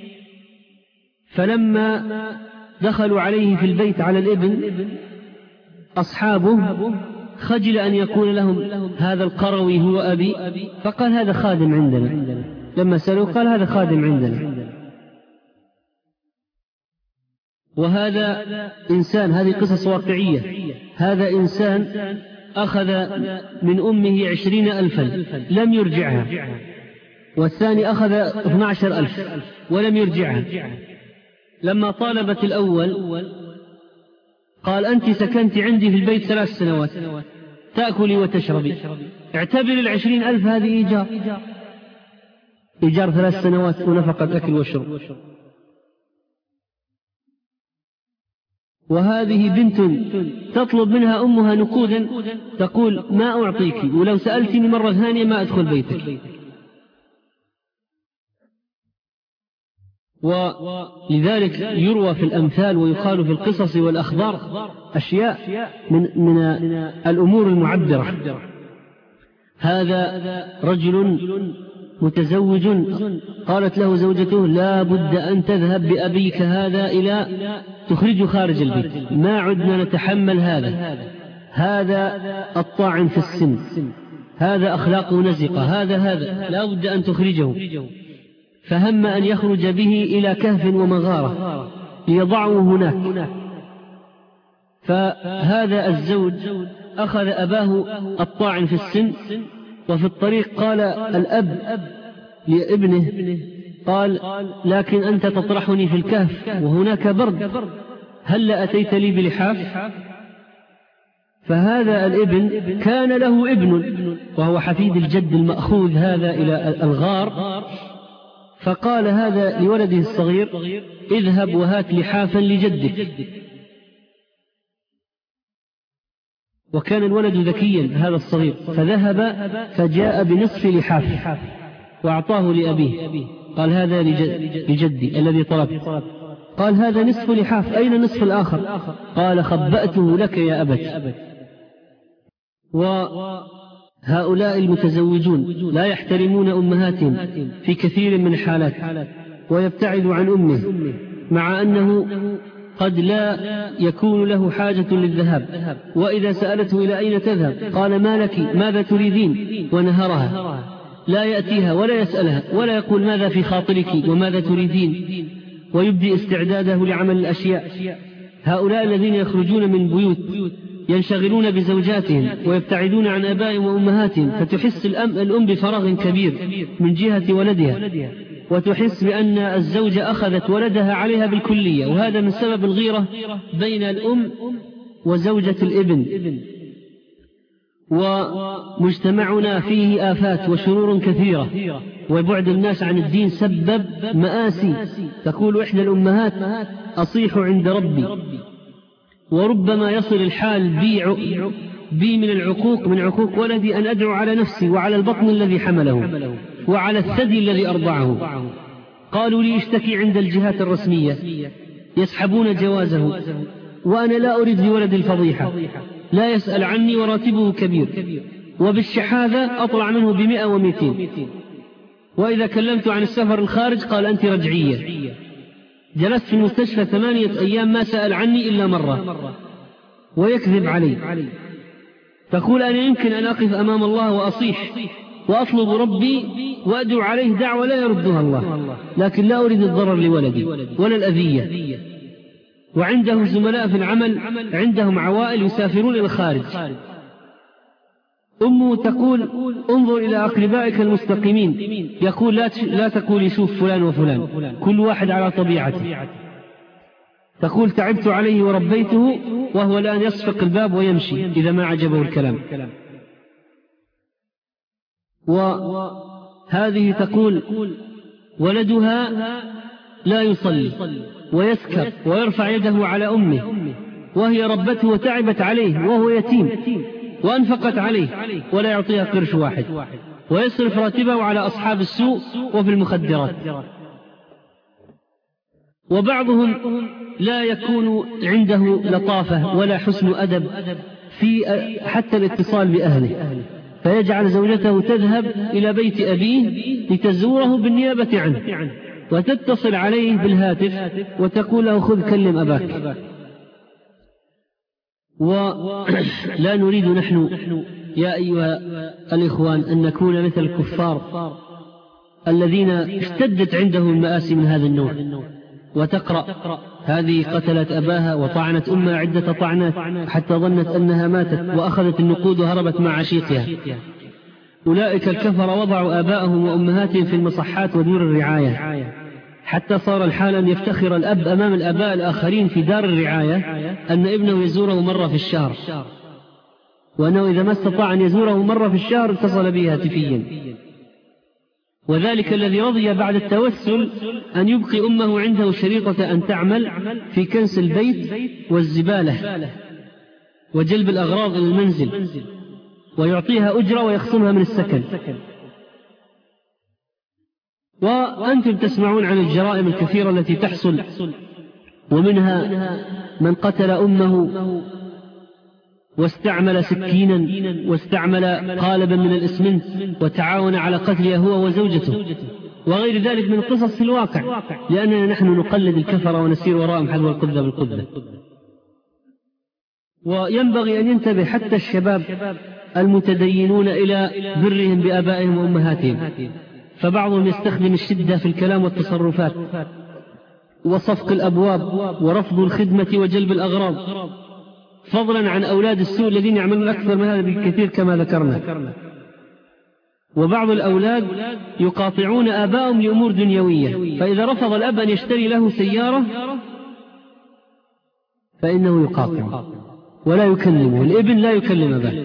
فلما دخلوا عليه في البيت على الابن أصحابه، خجل أن يقول لهم: هذا القروي هو أبي؟ فقال: هذا خادم عندنا. لما سألوا قال: هذا خادم عندنا. وهذا إنسان، هذه قصص واقعية، هذا إنسان أخذ من أمه 20,000 لم يرجعها، والثاني أخذ 12,000 ولم يرجعها. لما طالبت الأول قال: أنت سكنت عندي في البيت 3 سنوات، تأكلي وتشربي، اعتبر 20,000 هذه إيجار 3 سنوات ونفقة أكل وشرب. وهذه بنت تطلب منها أمها نقودا، تقول: ما أعطيك، ولو سألتني مرة ثانية ما أدخل بيتك. ولذلك يروى في الأمثال ويقال في القصص والأخبار أشياء من الأمور المعبرة. هذا رجل متزوج، قالت له زوجته: لا بد أن تذهب بأبيك هذا إلى تخرج خارج البيت، ما عدنا نتحمل هذا الطاعن في السن، هذا أخلاقه نزقة، هذا لا بد أن تخرجه. فهم أن يخرج به إلى كهف ومغارة ليضعه هناك. فهذا الزوج أخذ أباه الطاعن في السن، وفي الطريق قال الأب لابنه: قال: لكن أنت تطرحني في الكهف وهناك برد، هل أتيت لي بلحاف؟ فهذا الابن كان له ابن وهو حفيد الجد المأخوذ هذا إلى الغار، فقال هذا لولده الصغير: اذهب وهات لحافا لجدك. وكان الولد ذكيا هذا الصغير، فذهب فجاء بنصف لحاف وأعطاه لأبيه، قال: هذا لجدي الذي طلبت. قال: هذا نصف لحاف، أين نصف الآخر؟ قال: خبأته لك يا أبت. وهؤلاء المتزوجون لا يحترمون أمهاتهم في كثير من الحالات، ويبتعد عن أمه، مع أنه قد لا يكون له حاجة للذهاب، وإذا سألته: إلى أين تذهب؟ قال: ما لك، ماذا تريدين؟ ونهرها، لا يأتيها ولا يسألها ولا يقول: ماذا في خاطرك وماذا تريدين؟ ويبدي استعداده لعمل الأشياء. هؤلاء الذين يخرجون من بيوت ينشغلون بزوجاتهم ويبتعدون عن آبائهم وأمهاتهم، فتحس الأم بفراغ كبير من جهة ولدها، وتحس بأن الزوجة أخذت ولدها عليها بالكلية، وهذا من سبب الغيرة بين الأم وزوجة الابن. ومجتمعنا فيه آفات وشرور كثيرة، وبعد الناس عن الدين سبب مآسي. تقول إحدى الأمهات: أصيح عند ربي، وربما يصل الحال بي من عقوق ولدي أن أدعو على نفسي وعلى البطن الذي حمله وعلى الثدي الذي أرضعه. قالوا لي: اشتكي عند الجهات الرسمية، يسحبون جوازه، وأنا لا أريد لولد الفضيحة، لا يسأل عني وراتبه كبير، وبالشحاذة أطلع منه ب100 و200، وإذا كلمت عن السفر الخارج قال: أنت رجعية. جلست في المستشفى 8 أيام ما سأل عني إلا مرة، ويكذب علي. تقول: أنا يمكن أن أقف أمام الله وأصيح وأطلب ربي وأدعو عليه دعوة لا يردها الله، لكن لا أريد الضرر لولدي ولا الأذية. وعنده زملاء في العمل عندهم عوائل يسافرون إلى الخارج. أمه تقول: انظر إلى أقربائك المستقيمين. يقول: لا تقولي شوف فلان وفلان، كل واحد على طبيعته. تقول: تعبت عليه وربيته، وهو الآن يصفق الباب ويمشي إذا ما عجبه الكلام. وهذه تقول: ولدها لا يصلي ويسكر ويرفع يده على أمه، وهي ربته وتعبت عليه وهو يتيم، وأنفقت عليه ولا يعطيها قرش واحد، ويصرف راتبه على أصحاب السوء وفي المخدرات. وبعضهم لا يكون عنده لطافة ولا حسن أدب في حتى الاتصال بأهله، فيجعل زوجته تذهب إلى بيت أبيه لتزوره بالنيابة عنه، وتتصل عليه بالهاتف وتقول له: خذ كلم أباك. ولا نريد نحن يا أيها الإخوان أن نكون مثل الكفار الذين اشتدت عندهم المآسي من هذا النوع. وتقرأ: هذه قتلت أباها وطعنت أمها عدة طعنات حتى ظنت أنها ماتت، وأخذت النقود وهربت مع عشيقها. أولئك الكفر وضعوا آباءهم وأمهاتهم في المصحات ودور الرعاية، حتى صار الحال أن يفتخر الأب أمام الآباء الآخرين في دار الرعاية أن ابنه يزوره مرة في الشهر، وأنه إذا ما استطاع أن يزوره مرة في الشهر اتصل به هاتفيا. وذلك الذي رضي بعد التوسل أن يبقي أمه عنده شريطة أن تعمل في كنس البيت والزبالة وجلب الأغراض إلى المنزل، ويعطيها أجرة ويخصمها من السكن. وأنتم تسمعون عن الجرائم الكثيرة التي تحصل، ومنها من قتل أمه واستعمل سكينا واستعمل قالبا من الإسمنت وتعاون على قتلها هو وزوجته، وغير ذلك من قصص الواقع، لأننا نحن نقلد الكفر ونسير وراءهم حذو القذة بالقذة. وينبغي أن ينتبه حتى الشباب المتدينون إلى برهم بآبائهم وأمهاتهم، فبعضهم يستخدم الشدة في الكلام والتصرفات وصفق الأبواب ورفض الخدمة وجلب الأغراض، فضلا عن أولاد السوء الذين يعملون أكثر من هذا بكثير كما ذكرنا. وبعض الأولاد يقاطعون آبائهم لأمور دنيوية، فإذا رفض الأب أن يشتري له سيارة فإنه يقاطع ولا يكلمه، الابن لا يكلم أباه.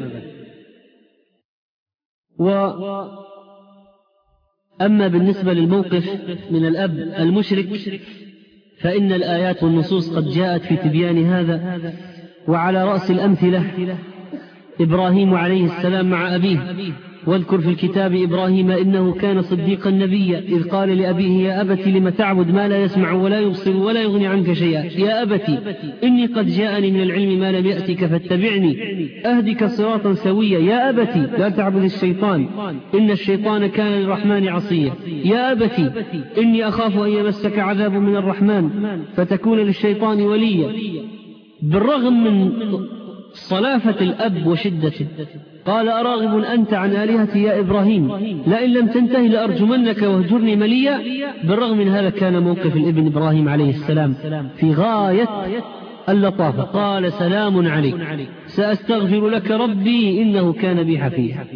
أما بالنسبة للموقف من الأب المشرك فإن الآيات والنصوص قد جاءت في تبيان هذا، وعلى رأس الأمثلة إبراهيم عليه السلام مع أبيه. واذكر في الكتاب إبراهيم إنه كان صديقا نبيا إذ قال لأبيه: يا أبت لم تعبد ما لا يسمع ولا يبصر ولا يغني عنك شيئا، يا أبت إني قد جاءني من العلم ما لم يأتك فاتبعني أهدك صراطا سويا، يا أبت لا تعبد الشيطان إن الشيطان كان للرحمن عصيا، يا أبت إني أخاف أن يمسك عذاب من الرحمن فتكون للشيطان وليا. بالرغم من صلافة الأب وشدته قال: أراغب أنت عن آلهتي يا إبراهيم لئن لم تنتهي لأرجمنك واهجرني مليا. بالرغم من هذا كان موقف الابن إبراهيم عليه السلام في غاية اللطافة. قال سلام عليك سأستغفر لك ربي إنه كان بي حفيا.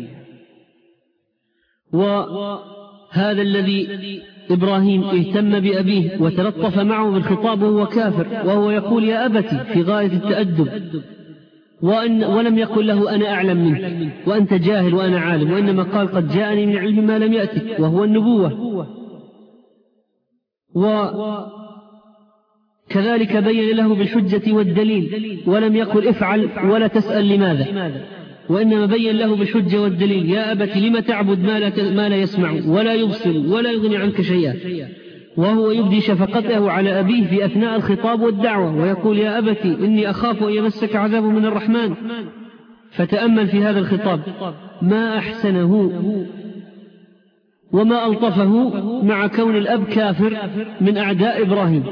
وهذا الذي إبراهيم اهتم بأبيه وتلطف معه بالخطاب وهو كافر، وهو يقول يا أبتي في غاية التأدب، ولم يقل له أنا أعلم منك وأنت جاهل وأنا عالم، وإنما قال قد جاءني من علم ما لم يأتك وهو النبوة. وكذلك بين له بالحجة والدليل، ولم يقل افعل ولا تسأل لماذا، وإنما بين له بالحجة والدليل. يا أبت لم تعبد ما لا يسمع ولا يبصر ولا يغني عنك شيئا، وهو يبدي شفقته على أبيه في أثناء الخطاب والدعوة، ويقول يا أبت إني أخاف أن يمسك عذاب من الرحمن. فتأمل في هذا الخطاب ما أحسنه وما ألطفه مع كون الأب كافر من أعداء إبراهيم.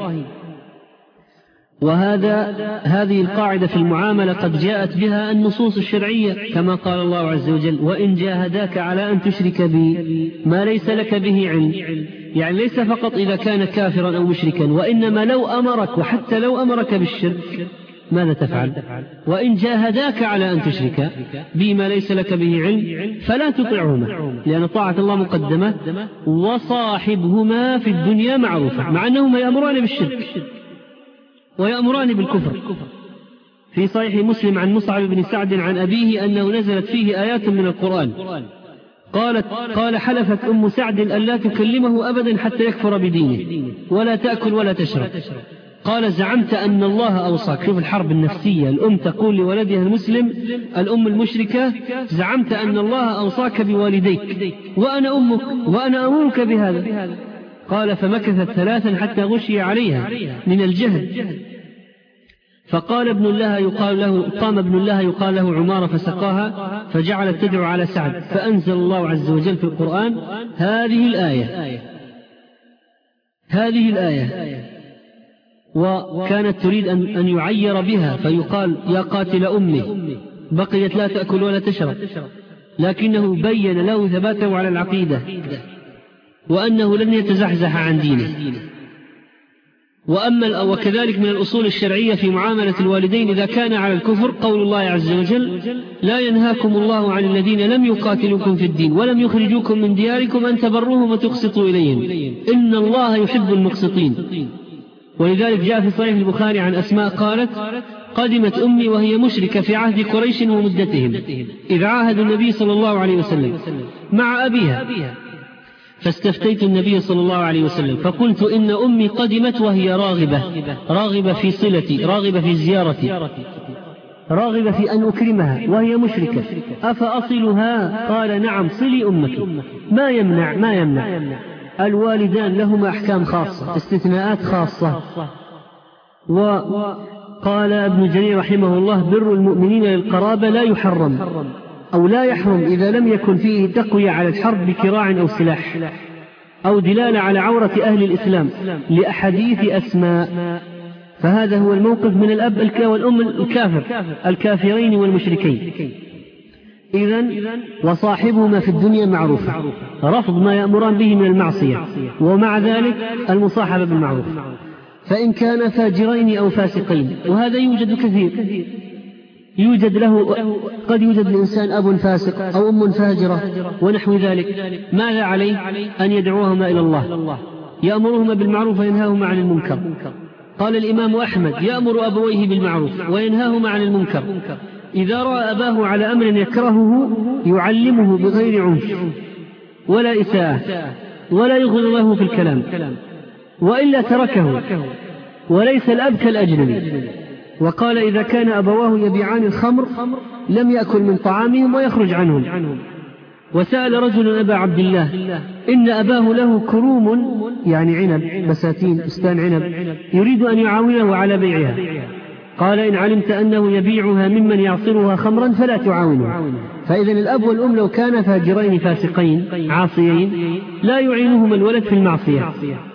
هذه القاعدة في المعاملة قد جاءت بها النصوص الشرعية، كما قال الله عز وجل وإن جاهداك على أن تشرك بي ما ليس لك به علم، يعني ليس فقط إذا كان كافرا أو مشركا، وإنما لو أمرك، وحتى لو أمرك بالشرك ماذا تفعل؟ وإن جاهداك على أن تشرك بي ما ليس لك به علم فلا تطعهما، لأن طاعة الله مقدمة، وصاحبهما في الدنيا معروفة، مع أنهما يأمران بالشرك ويأمران بالكفر. في صحيح مسلم عن مصعب بن سعد عن أبيه أنه نزلت فيه آيات من القرآن قال حلفت أم سعد ألا تكلمه أبدا حتى يكفر بدينه ولا تأكل ولا تشرب. قال زعمت أن الله أوصاك. شوف الحرب النفسية، الأم تقول لولدها المسلم، الأم المشركة، زعمت أن الله أوصاك بوالديك وأنا أمك وأنا أمرك بهذا. قال فمكثت 3 حتى غشي عليها من الجهل. فقال ابن الله يقال له، قام ابن الله يقال له عمارة فسقاها، فجعلت تدعو على سعد، فأنزل الله عز وجل في القرآن هذه الآية. وكانت تريد أن يعير بها فيقال يا قاتل أمي، بقيت لا تأكل ولا تشرب، لكنه بين له ثباته على العقيدة وأنه لن يتزحزح عن دينه. وكذلك من الأصول الشرعية في معاملة الوالدين إذا كان على الكفر قول الله عز وجل لا ينهاكم الله عن الذين لم يقاتلوكم في الدين ولم يخرجوكم من دياركم أن تبروهم وتقسطوا إليهم إن الله يحب المقسطين. ولذلك جاء في صحيح البخاري عن أسماء قالت قدمت أمي وهي مشركة في عهد قريش ومدتهم إذ عاهدوا النبي صلى الله عليه وسلم مع أبيها، فاستفتيت النبي صلى الله عليه وسلم فقلت إن أمي قدمت وهي راغبة في صلتي، راغبة في زيارتي، راغبة في أن أكرمها وهي مشركة، أفأصلها؟ قال نعم صلي أمك. ما يمنع الوالدان لهما أحكام خاصة، استثناءات خاصة. وقال ابن جرير رحمه الله بر المؤمنين للقرابة لا يحرم أو لا يحرم إذا لم يكن فيه تقوية على الحرب بكراع أو سلاح أو دلالة على عورة أهل الإسلام لأحاديث أسماء. فهذا هو الموقف من الأب والأم الكافرين والمشركين. إذن وصاحبهما في الدنيا معروفة، رفض ما يأمران به من المعصية، ومع ذلك المصاحبة بالمعروف. فإن كان فاجرين أو فاسقين، وهذا يوجد كثير، قد يوجد الإنسان أب فاسق أو أم فاجرة ونحو ذلك، ماذا عليه؟ أن يدعوهما إلى الله، يأمرهما بالمعروف وينهاهما عن المنكر. قال الإمام أحمد يأمر أبويه بالمعروف وينهاهما عن المنكر. إذا رأى أباه على أمر يكرهه يعلمه بغير عنف ولا إساءة ولا يغض له في الكلام، وإلا تركه، وليس الأب كالأجنبي. وقال إذا كان أبواه يبيعان الخمر لم يأكل من طعامهم ويخرج عنهم. وسأل رجل أبا عبد الله إن أباه له كروم، يعني عنب، بساتين، بستان عنب، يريد أن يعاونه على بيعها. قال إن علمت أنه يبيعها ممن يعصرها خمرا فلا تعاونه. فإذا الأب والأم لو كان فاجرين فاسقين عاصيين لا يعينهما الولد في المعصية.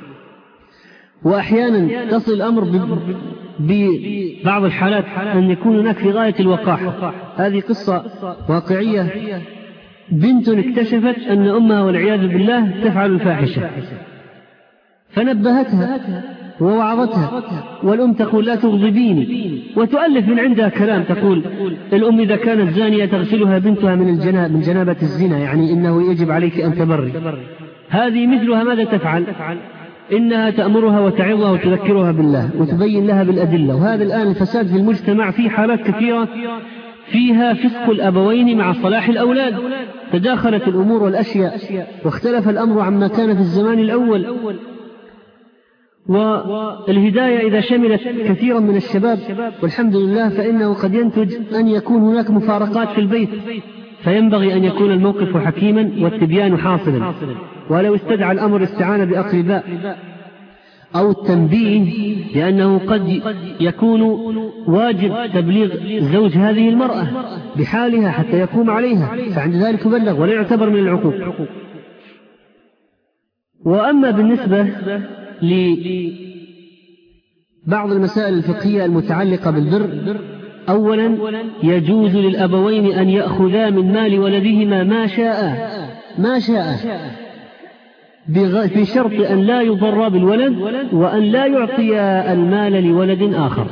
وأحيانا تصل الأمر ببعض الحالات أن يكون هناك في غاية الوقاحة. هذه قصة واقعية، بنت اكتشفت أن أمها والعياذ بالله تفعل الفاحشة، فنبهتها ووعظتها، والأم تقول لا تغضبيني، وتؤلف من عندها كلام تقول الأم إذا كانت زانية تغسلها بنتها من جنابة الزنا، يعني إنه يجب عليك أن تبري. هذه مثلها ماذا تفعل؟ إنها تأمرها وتعظها وتذكرها بالله وتبين لها بالأدلة. وهذا الآن الفساد في المجتمع في حالات كثيرة فيها فسق الأبوين مع صلاح الأولاد، تداخلت الأمور والأشياء واختلف الأمر عما كان في الزمان الأول. والهداية إذا شملت كثيرا من الشباب والحمد لله فإنه قد ينتج أن يكون هناك مفارقات في البيت، فينبغي أن يكون الموقف حكيما والتبيان حاصلا. ولو استدعى الأمر استعان بأقرباء أو التنبيه، لأنه قد يكون واجب تبليغ زوج هذه المرأة بحالها حتى يقوم عليها، فعند ذلك يبلغ ولا يعتبر من العقوق. وأما بالنسبة لبعض المسائل الفقهية المتعلقة بالبر، أولا يجوز للأبوين أن يأخذا من مال ولدهما ما شاء بشرط أن لا يضر بالولد وأن لا يعطيا المال لولد آخر.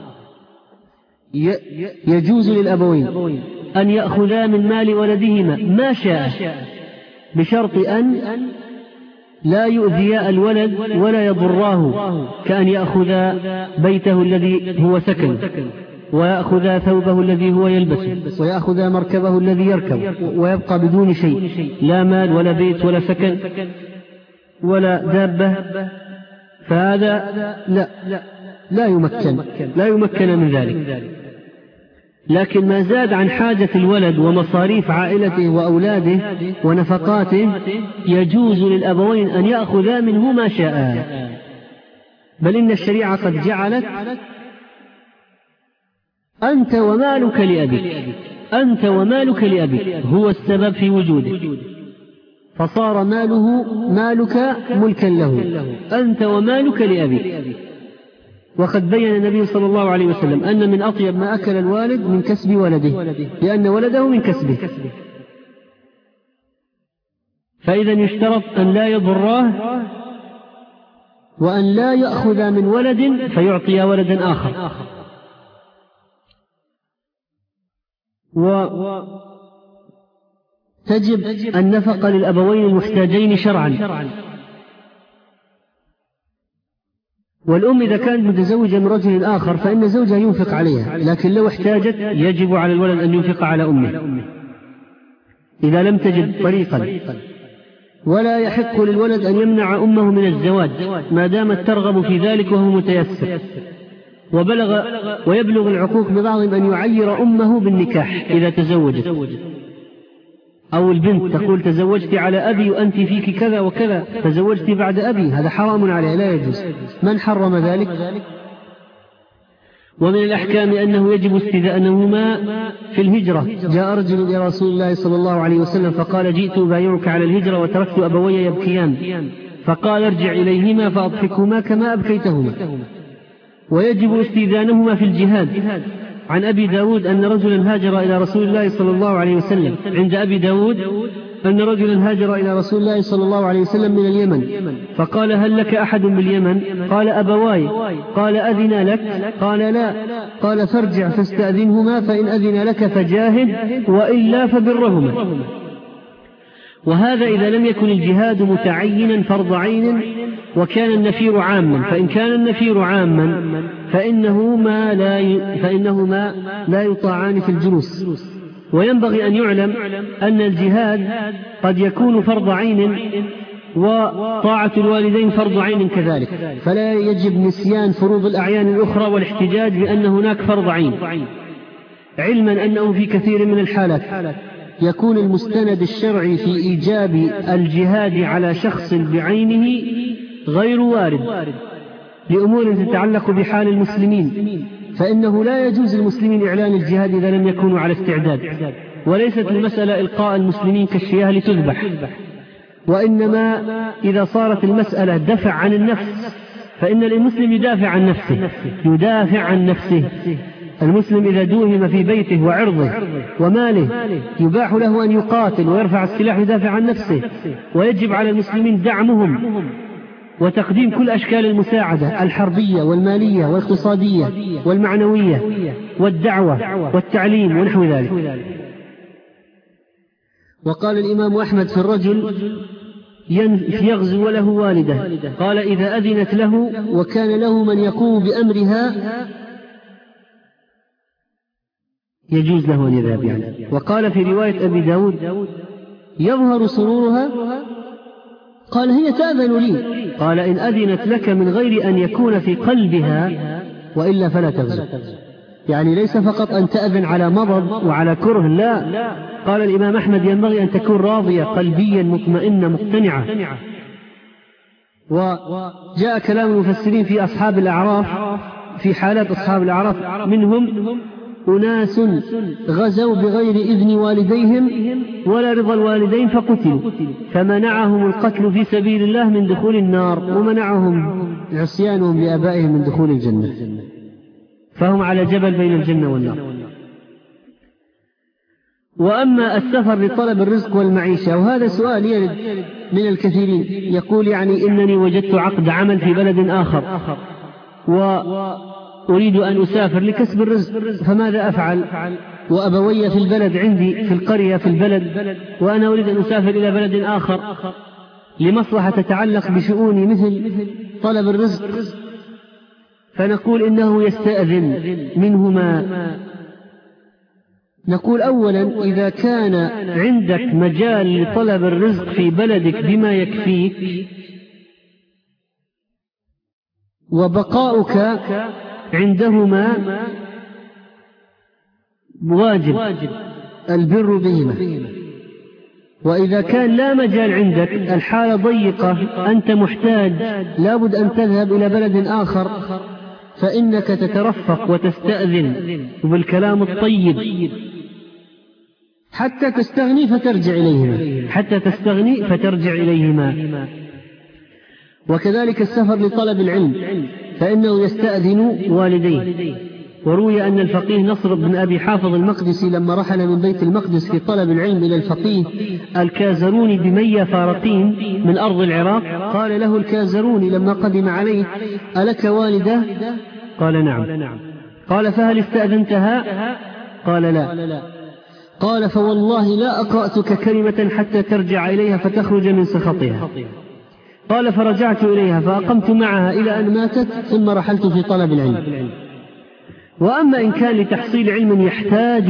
يجوز للأبوين أن يأخذا من مال ولدهما ما شاء بشرط أن لا يؤذيا الولد ولا يضراه، كأن يأخذا بيته الذي هو سكن، ويأخذ ثوبه الذي هو يلبسه، ويأخذ مركبه الذي يركب، ويبقى بدون شيء، لا مال ولا بيت ولا سكن ولا دابة، فهذا لا يمكن من ذلك. لكن ما زاد عن حاجة الولد ومصاريف عائلته وأولاده ونفقاته يجوز للأبوين أن يأخذا منه ما شاء. بل إن الشريعة قد جعلت أنت ومالك لأبيك هو السبب في وجوده، فصار مالك ملكا له، أنت ومالك لأبيك. وقد بين النبي صلى الله عليه وسلم أن من أطيب ما أكل الوالد من كسب ولده، لأن ولده من كسبه، فإذا يشترط أن لا يضراه وأن لا يأخذ من ولد فيعطي ولدا آخر. وتجب النفقة للأبوين المحتاجين شرعا. والأم إذا كانت متزوجة من رجل آخر فإن زوجها ينفق عليها، لكن لو احتاجت يجب على الولد أن ينفق على أمه إذا لم تجد طريقا. ولا يحق للولد أن يمنع أمه من الزواج ما دامت ترغب في ذلك وهو متيسر. ويبلغ العقوق ببعضهم أن يعير أمه بالنكاح إذا تزوجت، أو البنت تقول تزوجت على أبي وأنت فيك كذا وكذا، تزوجت بعد أبي، هذا حرام عليه لا يجوز. من حرم ذلك؟ ومن الأحكام أنه يجب استئذانهما في الهجرة. جاء رجل إلى رسول الله صلى الله عليه وسلم فقال جئت أبايعك على الهجرة وتركت أبوي يبكيان، فقال ارجع إليهما فأضحكهما كما أبكيتهما. ويجب استئذانهما في الجهاد. عن أبي داود أن رجلا هاجر إلى رسول الله صلى الله عليه وسلم، عند أبي داود أن رجلا هاجر إلى رسول الله صلى الله عليه وسلم من اليمن، فقال هل لك أحد باليمن؟ قال أبواي. قال أذن لك؟ قال لا. قال فارجع فاستأذنهما، فإن أذن لك فجاهد وإلا فبرهما. وهذا إذا لم يكن الجهاد متعينا فرض عين وكان النفير عاما، فإن كان النفير عاما فإنهما لا يطاعان في الجلوس. وينبغي أن يعلم أن الجهاد قد يكون فرض عين وطاعة الوالدين فرض عين كذلك، فلا يجب نسيان فروض الأعيان الأخرى والاحتجاج بأن هناك فرض عين، علما أنه في كثير من الحالات يكون المستند الشرعي في إيجاب الجهاد على شخص بعينه غير وارد لأمور تتعلق بحال المسلمين، فإنه لا يجوز للمسلمين إعلان الجهاد إذا لم يكونوا على استعداد. وليست المسألة إلقاء المسلمين كالشياه لتذبح، وإنما إذا صارت المسألة دفع عن النفس، فإن المسلم يدافع عن نفسه. المسلم إذا دوهم في بيته وعرضه وماله يباح له أن يقاتل ويرفع السلاح يدافع عن نفسه، ويجب على المسلمين دعمهم وتقديم كل أشكال المساعدة الحربية والمالية والاقتصادية والمعنوية والدعوة والتعليم ونحو ذلك. وقال الإمام أحمد في الرجل يغزو وله والده، قال إذا أذنت له وكان له من يقوم بأمرها يجوز له أن يذهب يعني. وقال في رواية أبي داود يظهر سرورها، قال هي تأذن لي، قال إن أذنت لك من غير أن يكون في قلبها وإلا فلا تغزو. يعني ليس فقط أن تأذن على مضض وعلى كره، لا، قال الإمام أحمد ينبغي أن تكون راضية قلبيا مطمئنة مقتنعة. وجاء كلام المفسرين في أصحاب الأعراف، في حالات أصحاب الأعراف منهم أناس غزوا بغير إذن والديهم ولا رضا الوالدين فقتلوا، فمنعهم القتل في سبيل الله من دخول النار، ومنعهم عصيانهم لآبائهم من دخول الجنة، فهم على جبل بين الجنة والنار. وأما السفر لطلب الرزق والمعيشة، وهذا سؤال يرد من الكثيرين، يقول يعني إنني وجدت عقد عمل في بلد آخر وأريد أن أسافر لكسب الرزق، فماذا أفعل؟ وأبوي في البلد عندي في القرية في البلد، وأنا أريد أن أسافر إلى بلد آخر لمصلحة تتعلق بشؤوني مثل طلب الرزق. فنقول إنه يستأذن منهما. نقول أولا إذا كان عندك مجال لطلب الرزق في بلدك بما يكفيك، وبقاؤك عندهما واجب البر بهما. وإذا كان لا مجال عندك، الحالة ضيقة، أنت محتاج، لابد أن تذهب إلى بلد آخر، فإنك تترفق وتستأذن بالكلام الطيب حتى تستغني فترجع إليهما. وكذلك السفر لطلب العلم، فإنه يستأذن والديه. وروي أن الفقيه نصر بن أبي حافظ المقدسي لما رحل من بيت المقدس في طلب العلم إلى الفقيه الكازروني بمية فارقين من أرض العراق، قال له الكازروني لما قدم عليه ألك والدة؟ قال نعم. قال فهل استأذنتها؟ قال لا. قال فوالله لا أقرأتك كلمة حتى ترجع إليها فتخرج من سخطها. قال فرجعت إليها فأقمت معها إلى أن ماتت، ثم رحلت في طلب العلم. وأما إن كان لتحصيل علم يحتاج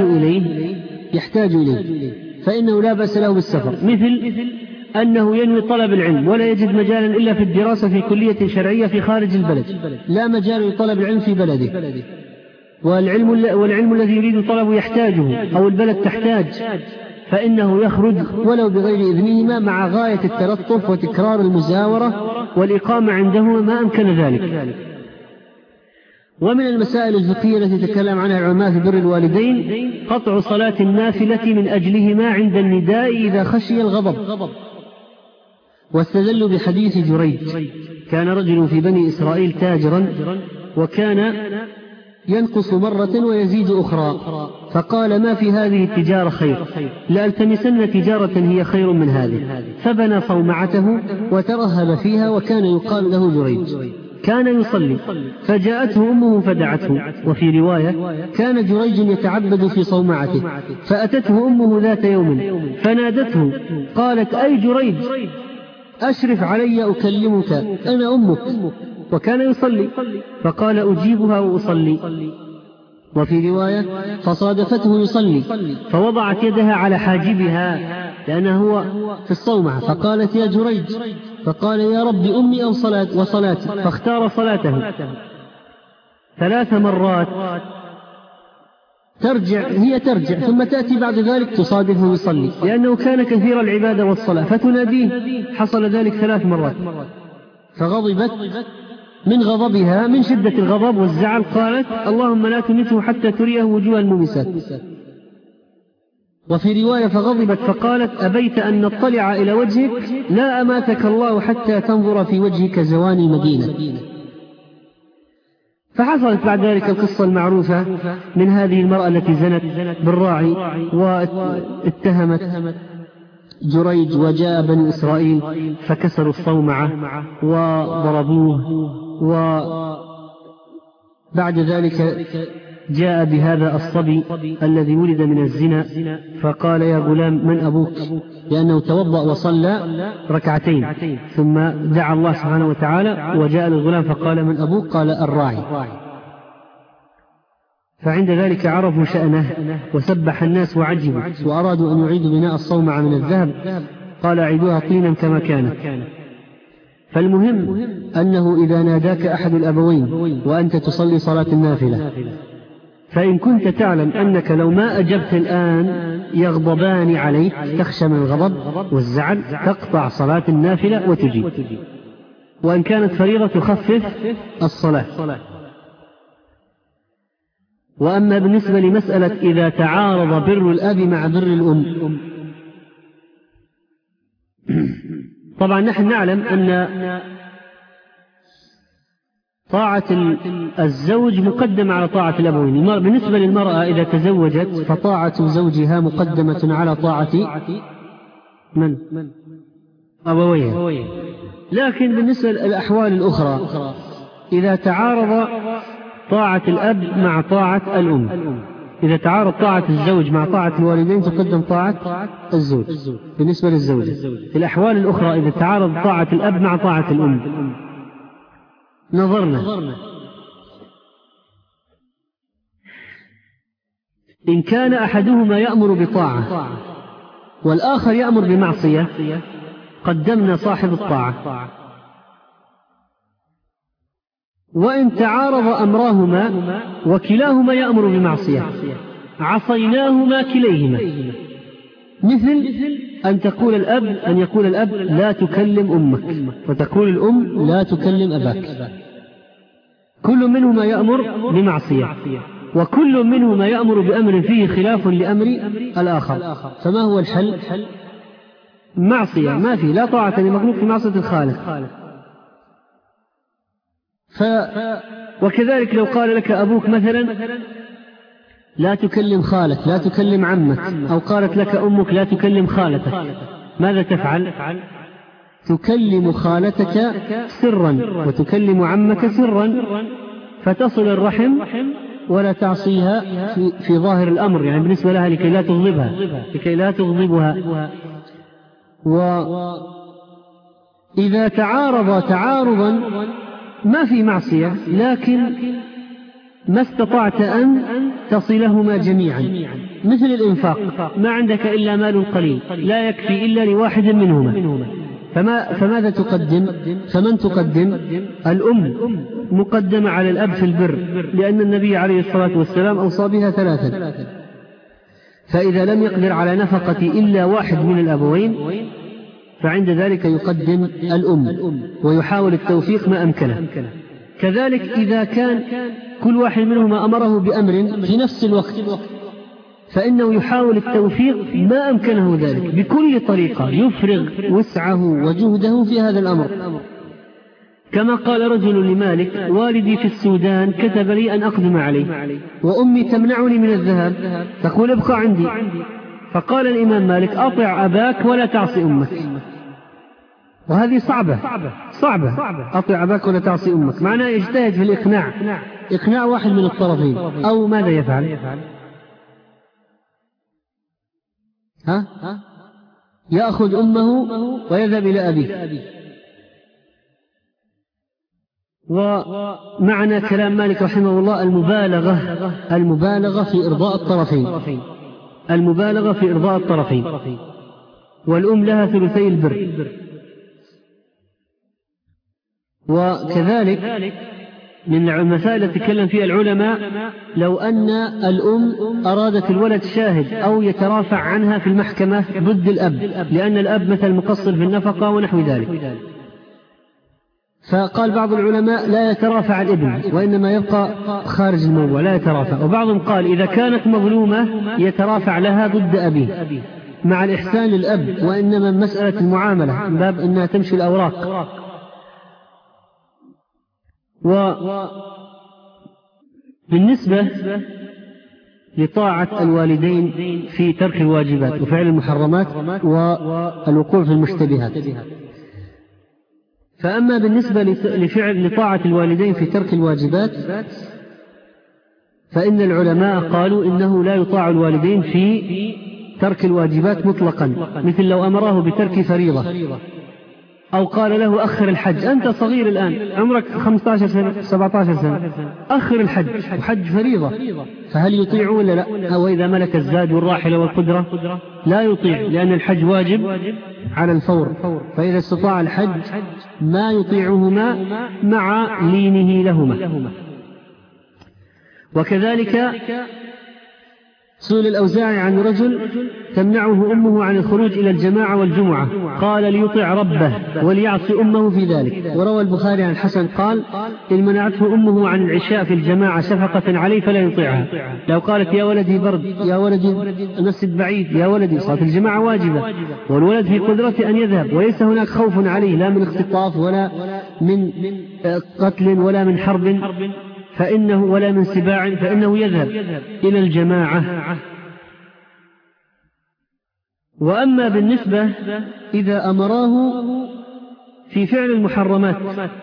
إليه فإنه لا بأس له بالسفر، مثل أنه ينوي طلب العلم ولا يجد مجالا إلا في الدراسة في كلية شرعية في خارج البلد، لا مجال لطلب العلم في بلده، والعلم الذي يريد طلبه يحتاجه أو البلد تحتاج، فإنه يخرج ولو بغير إذنهما مع غاية التلطف وتكرار المزاورة والإقامة عندهما ما أمكن ذلك. ومن المسائل الفقهية التي تكلم عنها العلماء في بر الوالدين قطع صلاة النافلة من أجلهما عند النداء إذا خشي الغضب. واستدلوا بحديث جريج، كان رجل في بني إسرائيل تاجرا، وكان ينقص مرة ويزيد أخرى، فقال ما في هذه التجارة خير، لألتمسن تجارة هي خير من هذه، فبنى صومعته وترهب فيها، وكان يقال له جريج، كان يصلي، فجاءته أمه فدعته. وفي رواية كان جريج يتعبد في صومعته، فأتته أمه ذات يوم فنادته قالت أي جريج أشرف علي أكلمك أنا أمك، وكان يصلي، فقال أجيبها وأصلي. وفي رواية فصادفته يصلي فوضعت يدها على حاجبها لأنه هو في الصومعة، فقالت يا جريج، فقال يا رب أمي أو وصلاتي، فاختار صلاته 3 مرات، هي ترجع ثم تأتي بعد ذلك تصادفه يصلي، لأنه كان كثير العبادة والصلاة، فتناديه، حصل ذلك 3 مرات، فغضبت من غضبها من شدة الغضب والزعل، قالت اللهم لا تمته حتى تريه وجوه الممسات. وفي رواية فغضبت فقالت أبيت أن نطلع إلى وجهك لا أماتك الله حتى تنظر في وجهك زواني المدينة. فحصلت بعد ذلك القصة المعروفة من هذه المرأة التي زنت بالراعي واتهمت جريج وجاء بني إسرائيل فكسروا الصومعة وضربوه، وبعد ذلك جاء بهذا الصبي الذي ولد من الزنا فقال يا غلام من أبوك؟ لأنه توضأ وصلى ركعتين ثم دعا الله سبحانه وتعالى وجاء للغلام فقال من أبوك؟ قال الراعي. فعند ذلك عرفوا شأنه وسبح الناس وعجبوا وأرادوا أن يعيدوا بناء الصومعة من الذهب، قال أعيدوها طينا كما كانت. فالمهم أنه إذا ناداك أحد الأبوين وأنت تصلي صلاة النافلة فإن كنت تعلم أنك لو ما أجبت الآن يغضبان عليك، تخشى من الغضب والزعل، تقطع صلاة النافلة وتجيب، وإن كانت فريضة تخفف الصلاة. وأما بالنسبة لمسألة إذا تعارض بر الأب مع بر الأم، طبعا نحن نعلم أن طاعة الزوج مقدمة على طاعة الأبوين. بالنسبة للمرأة إذا تزوجت فطاعة زوجها مقدمة على طاعة من؟ أبويها. لكن بالنسبة للأحوال الأخرى إذا تعارض طاعة الأب مع طاعة الأم، إذا تعارض طاعة الزوج مع طاعة الوالدين تقدم طاعة الزوج بالنسبة للزوج. في الأحوال الأخرى إذا تعارض طاعة الأب مع طاعة الأم نظرنا إن كان أحدهما يأمر بطاعة والآخر يأمر بمعصية قدمنا صاحب الطاعة. وإن تعارض أمرهما وكلاهما يأمر بمعصية عصيناهما كليهما، مثل أن يقول الأب لا تكلم أمك، وتقول الأم لا تكلم أباك. كل منهما يأمر بمعصية وكل منهما يأمر بأمر فيه خلاف لأمر الآخر، فما هو الحل؟ معصية، ما فيه لا طاعة لمخلوق في معصية الخالق. وكذلك لو قال لك أبوك مثلا لا تكلم خالك، لا تكلم عمك، أو قالت لك أمك لا تكلم خالتك، ماذا تفعل؟ تكلم خالتك سرا وتكلم عمك سرا فتصل الرحم ولا تعصيها في ظاهر الأمر، يعني بالنسبة لها لكي لا تغضبها. وإذا تعارض تعارضا ما في معصية لكن ما استطعت أن تصلهما جميعا، مثل الإنفاق، ما عندك إلا مال قليل لا يكفي إلا لواحد منهما، فماذا تقدم؟ فمن تقدم؟ الأم مقدمة على الأب في البر، لأن النبي عليه الصلاة والسلام أوصى بها 3. فإذا لم يقدر على نفقة إلا واحد من الأبوين فعند ذلك يقدم الأم ويحاول التوفيق ما أمكنه. كذلك إذا كان كل واحد منهما أمره بأمر في نفس الوقت فإنه يحاول التوفيق ما أمكنه ذلك بكل طريقة، يفرغ وسعه وجهده في هذا الأمر. كما قال رجل لمالك والدي في السودان كتب لي أن أقدم عليه وأمي تمنعني من الذهاب تقول ابقى عندي، فقال الإمام مالك أطع أباك ولا تعصي أمك. وهذه صعبة، أطع أباك ولا تعصي أمك، معناه يجتهد في الإقناع، إقناع واحد من الطرفين، أو ماذا يفعل؟ يأخذ أمه ويذهب إلى أبيه. ومعنى كلام مالك رحمه الله المبالغة في إرضاء الطرفين، والأم لها ثلثي البر. وكذلك من المسائل التي تكلم فيها العلماء لو أن الأم أرادت الولد شاهد أو يترافع عنها في المحكمة ضد الأب، لأن الأب مثل مقصر في النفقة ونحو ذلك، فقال بعض العلماء لا يترافع الابن وإنما يبقى خارج الموضوع لا يترافع. وبعضهم قال إذا كانت مظلومة يترافع لها ضد أبيه مع الإحسان للأب، وإنما مسألة المعاملة من باب أنها تمشي الأوراق. وبالنسبة لطاعة الوالدين في ترك الواجبات وفعل المحرمات والوقوع في المشتبهات. فأما بالنسبة لطاعة الوالدين في ترك الواجبات فإن العلماء قالوا إنه لا يطاع الوالدين في ترك الواجبات مطلقا، مثل لو أمره بترك فريضة أو قال له أخر الحج، أنت صغير الآن عمرك 15 سنة 17 سنة، أخر الحج وحج فريضة، فهل يطيع ولا لا؟ أو إذا ملك الزاد والراحلة والقدرة لا يطيع، لأن الحج واجب على الفور، فإذا استطاع الحج ما يطيعهما مع لينه لهما. وكذلك سئل الأوزاعي عن رجل تمنعه أمه عن الخروج إلى الجماعة والجمعة، قال ليطيع ربه وليعصي أمه في ذلك. وروى البخاري عن الحسن قال إن منعته أمه عن العشاء في الجماعة شفقة عليه فلا يطيعها. لو قالت يا ولدي برد، يا ولدي المسجد بعيد، يا ولدي صلاة الجماعة واجبة، والولد في قدرته أن يذهب وليس هناك خوف عليه لا من اختطاف ولا من قتل ولا من حرب فإنه ولا من سباع، فإنه يذهب إلى الجماعة. وأما بالنسبة إذا أمراه في فعل المحرمات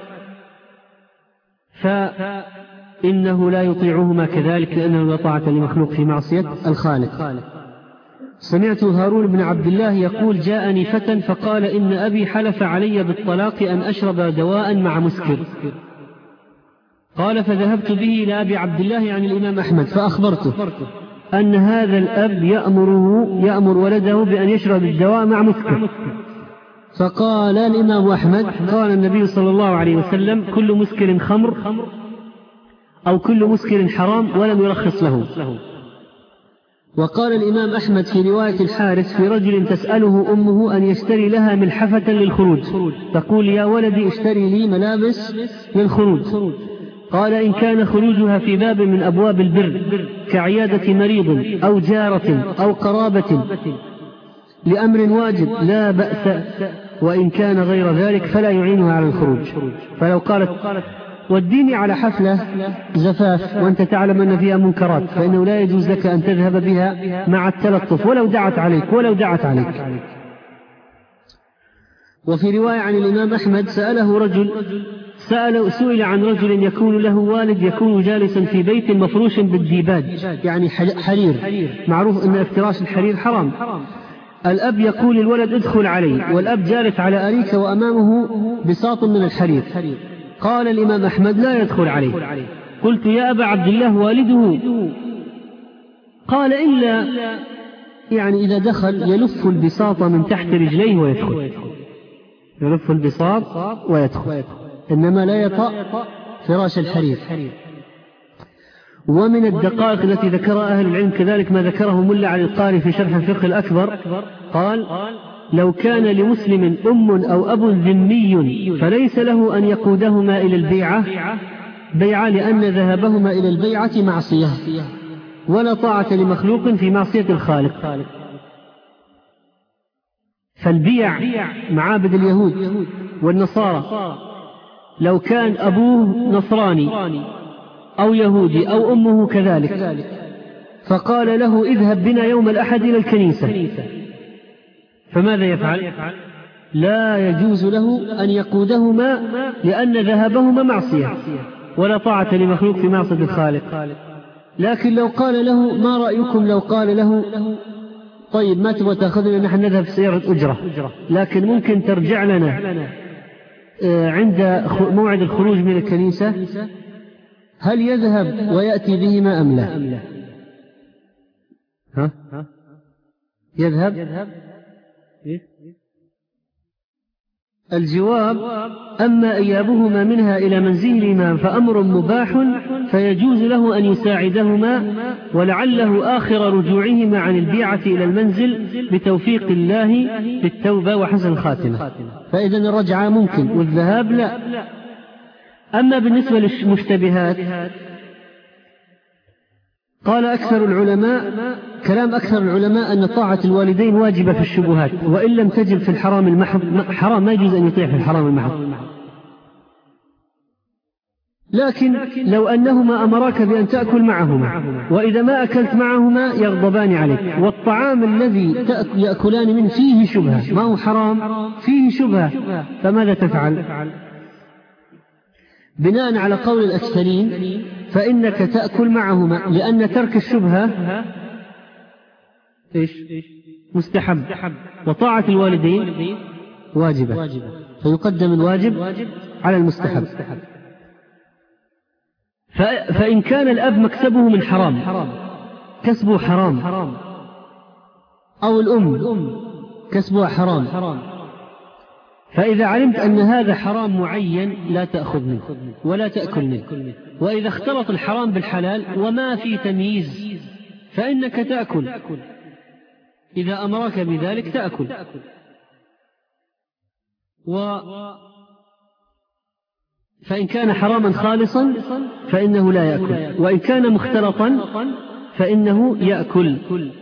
فإنه لا يطيعهما كذلك، لأنه لا طاعة لمخلوق في معصية الخالق. سمعت هارون بن عبد الله يقول جاءني فتى فقال إن أبي حلف علي بالطلاق أن أشرب دواء مع مسكر، قال فذهبت به إلى أبي عبد الله يعني الإمام أحمد فأخبرته أن هذا الأب يأمر ولده بأن يشرب الدواء مع مسكر، فقال الإمام أحمد قال النبي صلى الله عليه وسلم كل مسكر خمر أو كل مسكر حرام ولم يرخص له. وقال الإمام أحمد في رواية الحارث في رجل تسأله أمه أن يشتري لها ملحفة للخروج، تقول يا ولدي اشتري لي ملابس للخروج، قال إن كان خروجها في باب من أبواب البر كعيادة مريض أو جارة أو قرابة لأمر واجب لا بأس، وإن كان غير ذلك فلا يعينها على الخروج. فلو قالت وديني على حفلة زفاف وأنت تعلم أن فيها منكرات فإنه لا يجوز لك أن تذهب بها مع التلطف ولو دعت عليك. وفي رواية عن الإمام أحمد سئل عن رجل يكون له والد يكون جالسا في بيت مفروش بالديباج يعني حرير، معروف أن افتراش الحرير حرام، الأب يقول الولد ادخل علي والأب جالس على أريكة وأمامه بساط من الحرير، قال الإمام أحمد لا يدخل عليه. قلت يا أبا عبد الله والده؟ قال إلا يعني إذا دخل يلف البساط من تحت رجليه ويدخل، يلف البساط ويدخل، إنما لا يطأ فراش الحرير. ومن الدقائق التي ذكرها أهل العلم كذلك ما ذكره ملا علي القاري في شرح الفقه الأكبر، قال لو كان لمسلم أم أو أب ذمي فليس له أن يقودهما إلى البيعة لأن ذهابهما إلى البيعة معصية ولا طاعة لمخلوق في معصية الخالق. فالبيع معابد اليهود والنصارى لو كان أبوه نصراني أو يهودي أو أمه كذلك فقال له اذهب بنا يوم الأحد إلى الكنيسة، فماذا يفعل؟ لا يجوز له أن يقودهما لأن ذهابهما معصية ولا طاعة لمخلوق في معصية الخالق. لكن لو قال له ما رأيكم لو قال له طيب ما تبغى تأخذنا نحن نذهب سيارة أجرة لكن ممكن ترجع لنا عند موعد الخروج من الكنيسة، هل يذهب ويأتي بهما أم لا؟ يذهب؟ الجواب أما إيابهما منها إلى منزلهما فأمر مباح فيجوز له أن يساعدهما ولعله آخر رجوعهما عن البيعة إلى المنزل بتوفيق الله بالتوبة وحسن الخاتمة، فإذا الرجعة ممكن والذهاب لا. أما بالنسبة للمشتبهات قال كلام أكثر العلماء أن طاعة الوالدين واجبة في الشبهات وإن لم تجب في الحرام المحض، حرام ما يجوز أن يطيع في الحرام المحض. لكن لو أنهما أمراك بأن تأكل معهما، وإذا ما أكلت معهما يغضبان عليك، والطعام الذي يأكلان منه فيه شبهة، ما هو حرام، فيه شبهة، فماذا تفعل؟ بناء على قول الأكثرين فإنك تأكل معهما، لأن ترك الشبهة مستحب، وطاعة الوالدين واجبة، فيقدم الواجب على المستحب. فإن كان الأب مكسبه من حرام، كسبه حرام، أو الأم كسبها حرام، فإذا علمت أن هذا حرام معين لا تأخذ منه ولا تأكل منه. وإذا اختلط الحرام بالحلال وما في تمييز فإنك تأكل، إذا أمرك بذلك تأكل. فإن كان حراما خالصا فإنه لا يأكل، وإن كان مختلطا فإنه يأكل.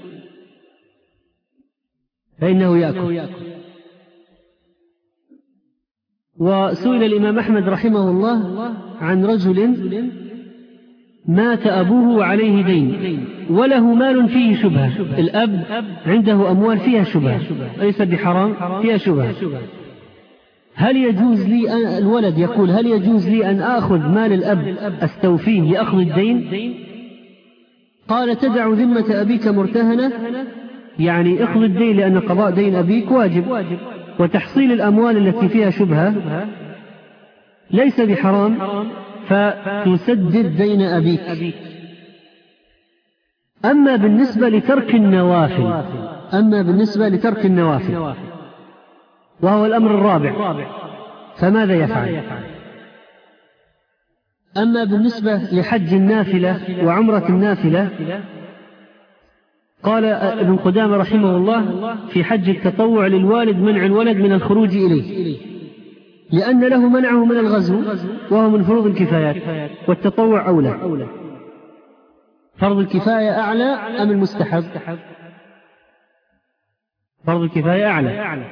وسئل الإمام أحمد رحمه الله عن رجل مات أبوه وعليه دين وله مال فيه شبهة، الأب عنده أموال فيها شبهة، ليس بحرام، فيها شبهة، هل يجوز لي الولد يقول هل يجوز لي أن آخذ مال الأب أستوفيه لأخذ الدين؟ قال تدع ذمة أبيك مرتهنة، يعني اخذ الدين لأن قضاء دين أبيك واجب، وتحصيل الأموال التي فيها شبهة ليس بحرام، فتسدد دين أبيك. أما بالنسبة لترك النوافل وهو الأمر الرابع، فماذا يفعل؟ أما بالنسبة لحج النافلة وعمرة النافلة، قال ابن قدامة رحمه الله في حج التطوع للوالد منع الولد من الخروج إليه، لأن له منعه من الغزو وهو من فروض الكفايات، والتطوع أولى. فرض الكفاية أعلى أم المستحب؟ فرض الكفاية أعلى.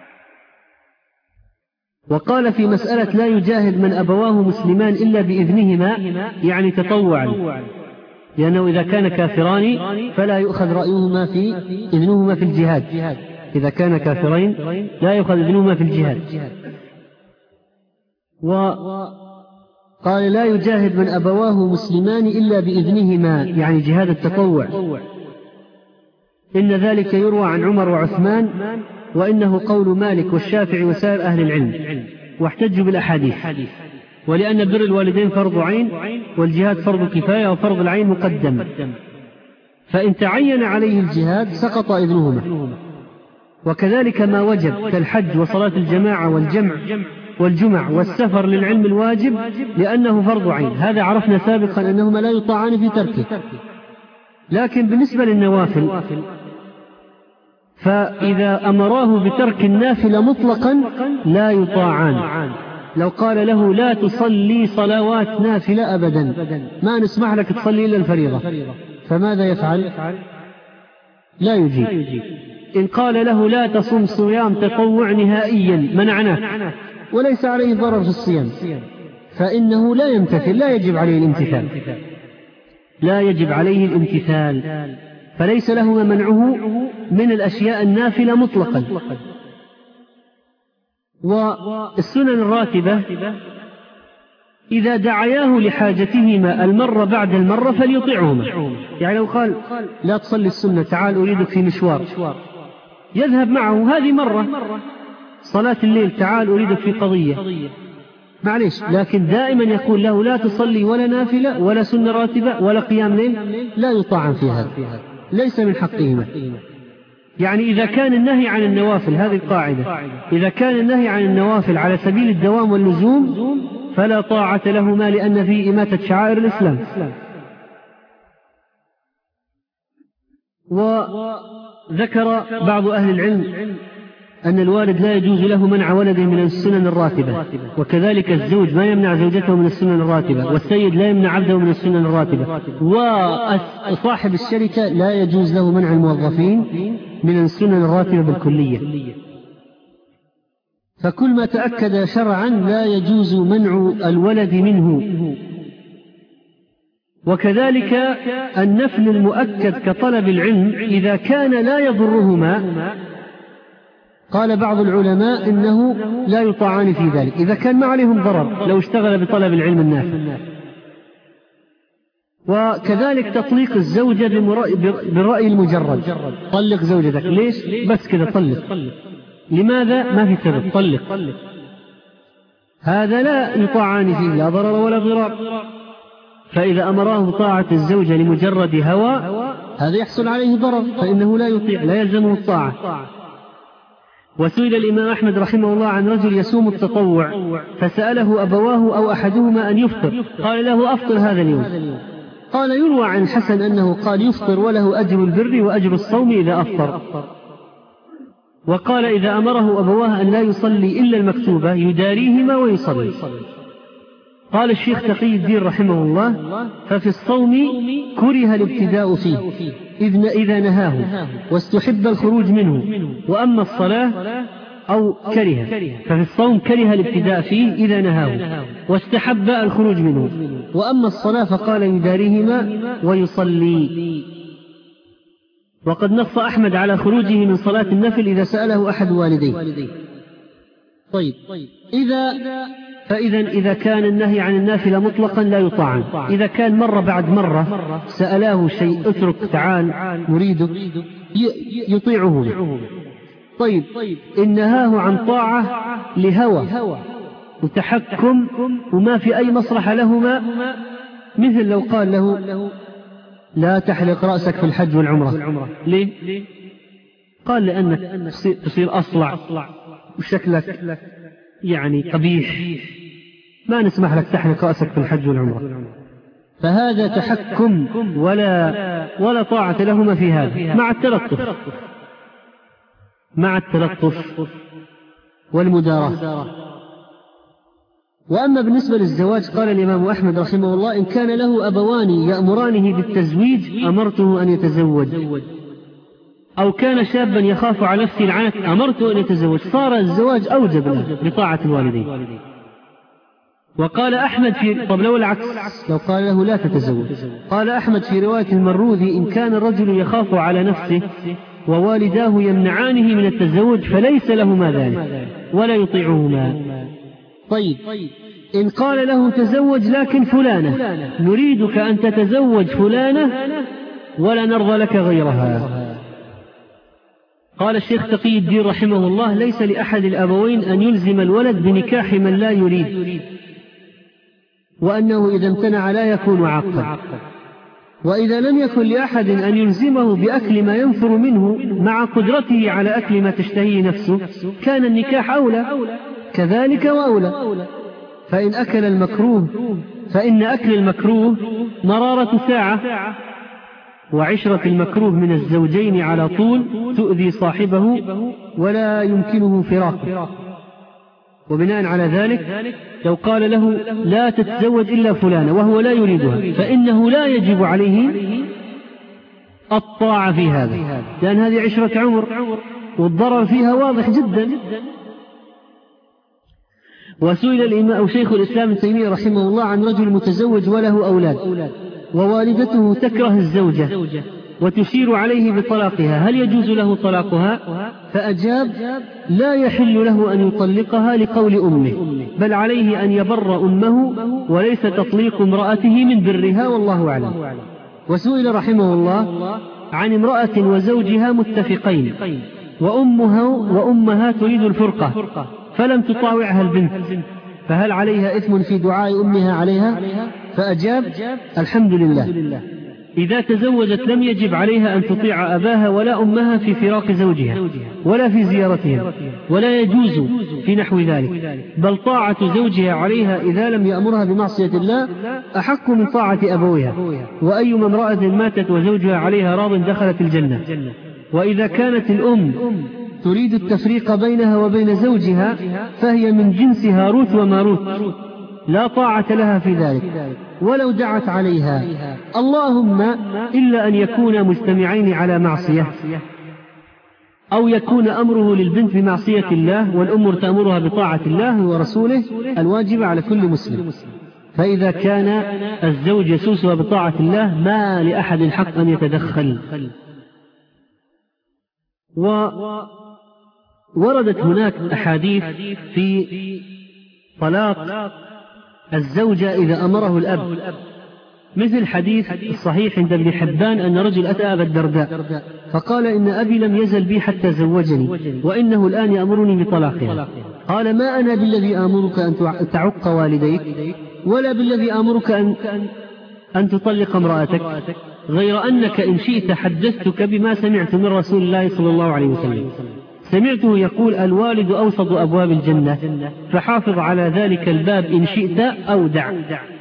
وقال في مسألة لا يجاهد من أبواه مسلمان إلا بإذنهما، يعني تطوعا، لأنه إذا كان كافران فلا يؤخذ رأيهما في إذنهما في الجهاد، إذا كان كافرين لا يؤخذ إذنهما في الجهاد. وقال لا يجاهد من أبواه مسلمان إلا بإذنهما، يعني جهاد التطوع. إن ذلك يروى عن عمر وعثمان، وإنه قول مالك والشافعي وسائر أهل العلم، واحتجوا بالأحاديث. ولأن بر الوالدين فرض عين، والجهاد فرض كفاية، وفرض العين مقدم، فإن تعين عليه الجهاد سقط إذنهما. وكذلك ما وجب كالحج وصلاة الجماعة والجمع والسفر للعلم الواجب، لأنه فرض عين، هذا عرفنا سابقا أنهما لا يطاعان في تركه. لكن بالنسبة للنوافل فإذا أمراه بترك النافلة مطلقا لا يطاعان. لو قال له لا تصلي صلوات نافلة أبدا، ما نسمح لك تصلي إلا الفريضة، فماذا يفعل؟ لا يجيب. إن قال له لا تصم صيام تطوع نهائيا منعناك، وليس عليه ضرر في الصيام، فإنه لا يمتثل، لا يجب عليه الامتثال، فليس له منعه من الأشياء النافلة مطلقا. والسنن الراتبة إذا دعياه لحاجتهما المرة بعد المرة فليطيعهما، يعني لو قال لا تصلي السنة تعال أريدك في مشوار، يذهب معه هذه مرة. صلاة الليل تعال أريدك في قضية، معليش. لكن دائما يقول له لا تصلي ولا نافلة ولا سنة راتبة ولا قيام ليل، لا يطاع في هذا، ليس من حقهما. يعني إذا كان النهي عن النوافل، هذه القاعدة، إذا كان النهي عن النوافل على سبيل الدوام واللزوم فلا طاعة لهما، لأن فيه إماتة شعائر الإسلام. وذكر بعض أهل العلم أن الوالد لا يجوز له منع ولده من السنن الراتبة، وكذلك الزوج ما يمنع زوجته من السنن الراتبة، والسيد لا يمنع عبده من السنن الراتبة، وصاحب الشركة لا يجوز له منع الموظفين من السنن الراتبة بالكلية. فكل ما تأكد شرعا لا يجوز منع الولد منه. وكذلك النفل المؤكد كطلب العلم إذا كان لا يضرهما، قال بعض العلماء إنه لا يطاعان في ذلك إذا كان ما عليهم ضرر لو اشتغل بطلب العلم النافع. وكذلك تطليق الزوجة بالرأي المجرد، طلق زوجتك، ليش؟ بس كذا طلق، لماذا؟ ما في سبب، طلق، هذا لا يطاعان فيه لا ضرر ولا ضرار. فإذا أمراه بطاعة الزوجة لمجرد هوى هذا يحصل عليه ضرر، فإنه لا يطيع، لا يلزمه الطاعة. وسئل الإمام أحمد رحمه الله عن رجل يصوم التطوع فسأله أبواه أو أحدهما أن يفطر، قال له أفطر هذا اليوم. قال يروى عن الحسن أنه قال يفطر وله أجر البر وأجر الصوم إذا أفطر. وقال إذا أمره أبواه أن لا يصلي إلا المكتوبة يداريهما ويصلي. قال الشيخ تقي الدين رحمه الله ففي الصوم كره الابتداء فيه إذا نهاه واستحب الخروج منه، وأما الصلاة أو كره، ففي الصوم كره الابتداء فيه إذا نهاه واستحب الخروج منه، وأما الصلاة فقال يداريهما ويصلي. وقد نص أحمد على خروجه من صلاة النفل إذا سأله أحد والديه. طيب إذا كان النهي عن النافلة مطلقا لا يطاعن. إذا كان مرة بعد مرة سألاه شيء اترك تعال نريدك يطيعه. طيب إن نهاه عن طاعة لهوى وتحكم وما في أي مصلحة لهما، مثل لو قال له لا تحلق رأسك في الحج والعمرة، ليه؟ قال لأنك تصير أصلع وشكلك يعني قبيح، ما نسمح لك تحلق رأسك في الحج والعمرة. فهذا تحكم ولا طاعة لهما في هذا، مع التلطف والمداراة. وأما بالنسبة للزواج قال الإمام أحمد رحمه الله إن كان له أبوان يأمرانه بالتزويج أمرته أن يتزوج، أو كان شابا يخاف على نفسه العنت أمرته أن يتزوج، صار الزواج أوجب له بطاعة الوالدين. وقال أحمد طب لو العكس، لو قال له لا تتزوج، قال أحمد في رواية المروذي إن كان الرجل يخاف على نفسه ووالداه يمنعانه من التزوج فليس لهما ذلك ولا يطيعهما. طيب إن قال له تزوج لكن فلانة، نريدك أن تتزوج فلانة ولا نرضى لك غيرها. قال الشيخ تقي الدين رحمه الله ليس لأحد الأبوين أن يلزم الولد بنكاح من لا يريد، وأنه إذا امتنع لا يكون عاقا. وإذا لم يكن لأحد أن يلزمه بأكل ما ينفر منه مع قدرته على أكل ما تشتهيه نفسه كان النكاح أولى، كذلك وأولى. فإن أكل المكروه فإن أكل المكروه مرارة ساعة، وعشرة المكروه من الزوجين على طول تؤذي صاحبه ولا يمكنه فراقه. وبناء على ذلك لو قال له لا تتزوج إلا فلانة وهو لا يريدها فإنه لا يجب عليه الطاعة في هذا، لأن هذه عشرة عمر والضرر فيها واضح جدا. وسئل الإمام شيخ الإسلام ابن تيمية رحمه الله عن رجل متزوج وله أولاد ووالدته تكره الزوجة وتشير عليه بطلاقها، هل يجوز له طلاقها؟ فأجاب لا يحل له أن يطلقها لقول أمه، بل عليه أن يبر أمه وليس تطليق امرأته من برها، والله أعلم. وسئل رحمه الله عن امرأة وزوجها متفقين وأمها تريد الفرقة فلم تطاوعها البنت، فهل عليها إثم في دعاء أمها عليها؟ فأجاب الحمد لله، إذا تزوجت لم يجب عليها أن تطيع أباها ولا أمها في فراق زوجها ولا في زيارتها، ولا يجوز في نحو ذلك، بل طاعة زوجها عليها إذا لم يأمرها بمعصية الله أحق من طاعة أبوها. وأيما امرأة ماتت وزوجها عليها راض دخلت الجنة. وإذا كانت الأم تريد التفريق بينها وبين زوجها فهي من جنس هاروت وماروت، لا طاعة لها في ذلك ولو دعت عليها، اللهم إلا أن يكونا مجتمعين على معصية أو يكون أمره للبنت بمعصية الله والأم تأمرها بطاعة الله ورسوله الواجب على كل مسلم. فإذا كان الزوج يسوسها بطاعة الله ما لأحد حق أن يتدخل. ووردت هناك أحاديث في طلاق الزوجة إذا أمره الأب، مثل حديث الصحيح عند ابن حبان أن رجل أتى أبا الدرداء فقال إن أبي لم يزل بي حتى زوجني وإنه الآن يأمرني بطلاقها. قال ما أنا بالذي آمرك أن تعق والديك ولا بالذي آمرك أن تطلق امرأتك، غير أنك إن شئت حدثتك بما سمعت من رسول الله صلى الله عليه وسلم. سمعته يقول الوالد أوسط أبواب الجنة فحافظ على ذلك الباب إن شئت أو دع.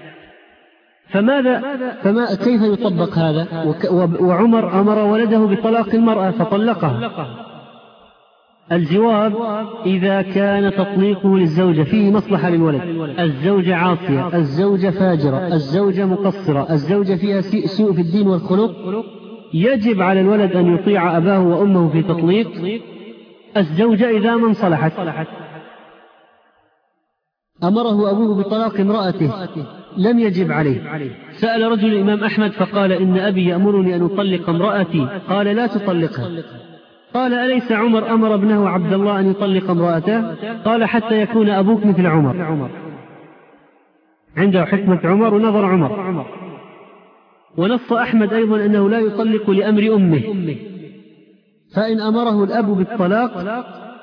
كيف يطبق هذا؟ وعمر أمر ولده بطلاق المرأة فطلقها. الجواب إذا كان تطليقه للزوجة فيه مصلحة للولد، الزوجة عاصية، الزوجة فاجرة، الزوجة مقصرة، الزوجة فيها سوء في الدين والخلق، يجب على الولد أن يطيع أباه وأمه في تطليق الزوجة إذا ما انصلحت. أمره أبوه بطلاق امرأته لم يجب عليه. سأل رجل الإمام أحمد فقال إن أبي يأمرني أن أطلق امرأتي، قال لا تطلقها. قال أليس عمر أمر ابنه عبد الله أن يطلق امرأته؟ قال حتى يكون أبوك مثل عمر. عنده حكمة عمر ونظر عمر. ونص أحمد أيضا أنه لا يطلق لأمر أمه، فإن أمره الأب بالطلاق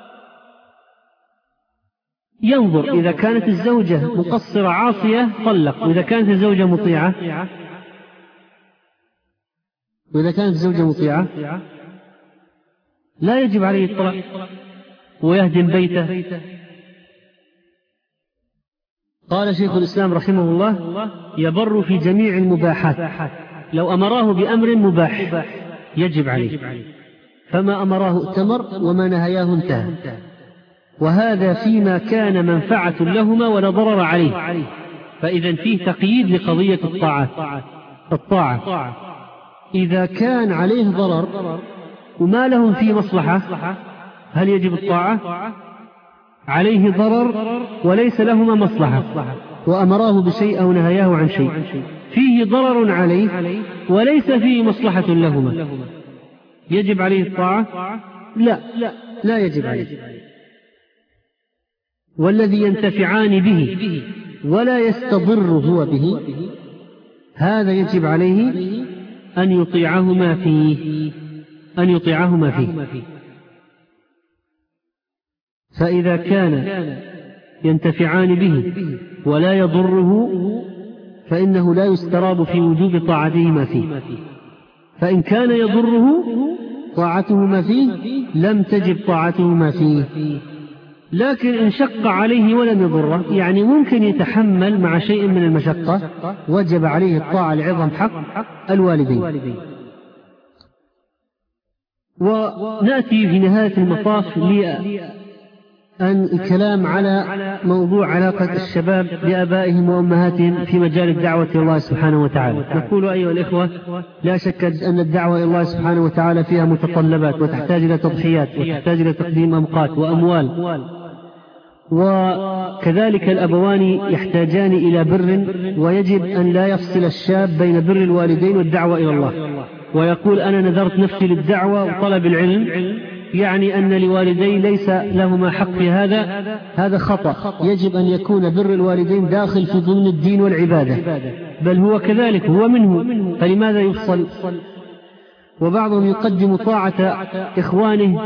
ينظر إذا كانت الزوجة مقصرة عاصية طلق، وإذا كانت الزوجة مطيعة لا يجب عليه الطلاق ويهدم بيته. قال شيخ الإسلام رحمه الله يبر في جميع المباحات، لو أمراه بأمر مباح يجب عليه، فما أمراه ائتمر وما نهياه انتهى. وهذا فيما كان منفعة لهما ولا ضرر عليه. فإذا فيه تقييد لقضية الطاعة إذا كان عليه ضرر وما لهم فيه مصلحة هل يجب الطاعة؟ عليه ضرر وليس لهما مصلحة وأمراه بشيء أو نهياه عن شيء، فيه ضرر عليه وليس فيه مصلحة لهما، يجب عليه الطاعة؟ لا يجب عليه. والذي ينتفعان به ولا يستضر هو به هذا يجب عليه أن يطيعهما فيه. فإذا كان ينتفعان به ولا يضره فإنه لا يستراب في وجوب طاعتهما فيه، فإن كان يضره طاعتهما فيه لم تجب طاعتهما فيه. لكن إن شق عليه ولم يضره، يعني ممكن يتحمل مع شيء من المشقة، وجب عليه الطاعة لعظم حق الوالدين. ونأتي في نهاية المطاف الكلام على موضوع علاقة الشباب بآبائهم وأمهاتهم في مجال الدعوة إلى الله سبحانه وتعالى. نقول أيها الإخوة لا شك أن الدعوة إلى الله سبحانه وتعالى فيها متطلبات وتحتاج إلى تضحيات وتحتاج إلى تقديم أوقات وأموال، وكذلك الأبوان يحتاجان إلى بر، ويجب أن لا يفصل الشاب بين بر الوالدين والدعوة إلى الله ويقول أنا نذرت نفسي للدعوة وطلب العلم، يعني أن لوالدي ليس لهما حق في هذا خطأ. يجب أن يكون بر الوالدين داخل في ضمن الدين والعبادة، بل هو كذلك هو منه، فلماذا يفصل؟ وبعضهم يقدم طاعة إخوانه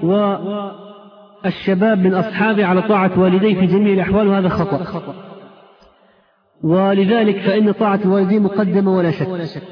والشباب من أصحابه على طاعة والديه في جميع الأحوال، وهذا خطأ. ولذلك فإن طاعة الوالدين مقدمة ولا شك.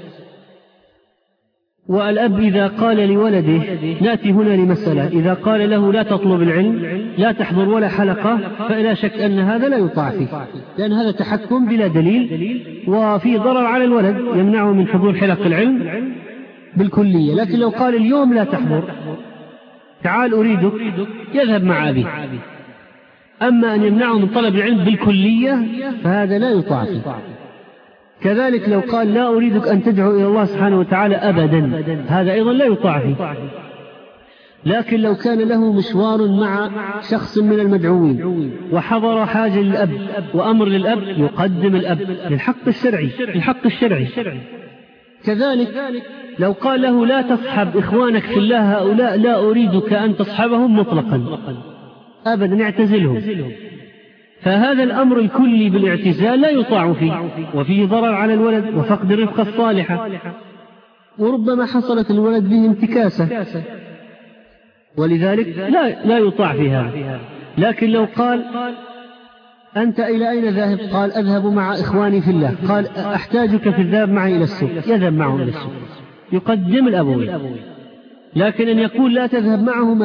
والأب إذا قال لولده، نأتي هنا لمسألة، إذا قال له لا تطلب العلم لا تحضر ولا حلقة، فلا شك أن هذا لا يطاع فيه، لأن هذا تحكم بلا دليل وفيه ضرر على الولد يمنعه من حضور حلق العلم بالكلية. لكن لو قال اليوم لا تحضر تعال أريدك، يذهب مع أبيه. أما أن يمنعه من طلب العلم بالكلية فهذا لا يطاع فيه. كذلك لو قال لا أريدك أن تدعو إلى الله سبحانه وتعالى أبدا، هذا أيضا لا يطاع فيه. لكن لو كان له مشوار مع شخص من المدعوين وحضر حاجة للأب وأمر للأب يقدم الأب للحق الشرعي. كذلك لو قال له لا تصحب إخوانك في الله هؤلاء، لا أريدك أن تصحبهم مطلقا أبدا، اعتزلهم، فهذا الأمر الكلي بالاعتزال لا يطاع فيه، وفيه ضرر على الولد وفقد الرفقة الصالحة، وربما حصلت الولد به انتكاسة، ولذلك لا يطاع فيها. لكن لو قال أنت إلى أين ذاهب؟ قال أذهب مع إخواني في الله. قال أحتاجك في الذهاب معي إلى السوق، يذهب معهم إلى السوق، يقدم الأبوين. لكن أن يقول لا تذهب معهم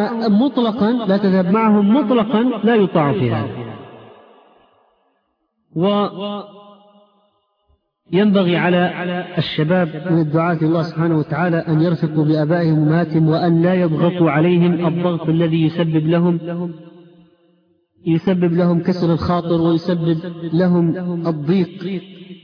مطلقا لا يطاع فيها. وينبغي على الشباب من الدعاة الله سبحانه وتعالى أن يرفقوا بآبائهم وأمهاتهم، وأن لا يضغطوا عليهم الضغط الذي يسبب لهم كسر الخاطر ويسبب لهم الضيق،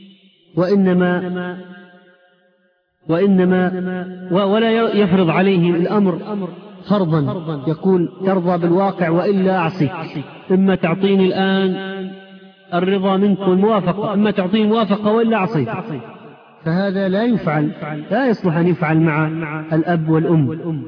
ولا يفرض عليهم الأمر فرضا، يقول ترضى بالواقع وإلا أعصيك، إما تعطيني الآن الرضا منك والموافقة، إما تعطيني موافقة وإلا أعصيك. فهذا لا يصلح أن يفعل مع الأب والأم.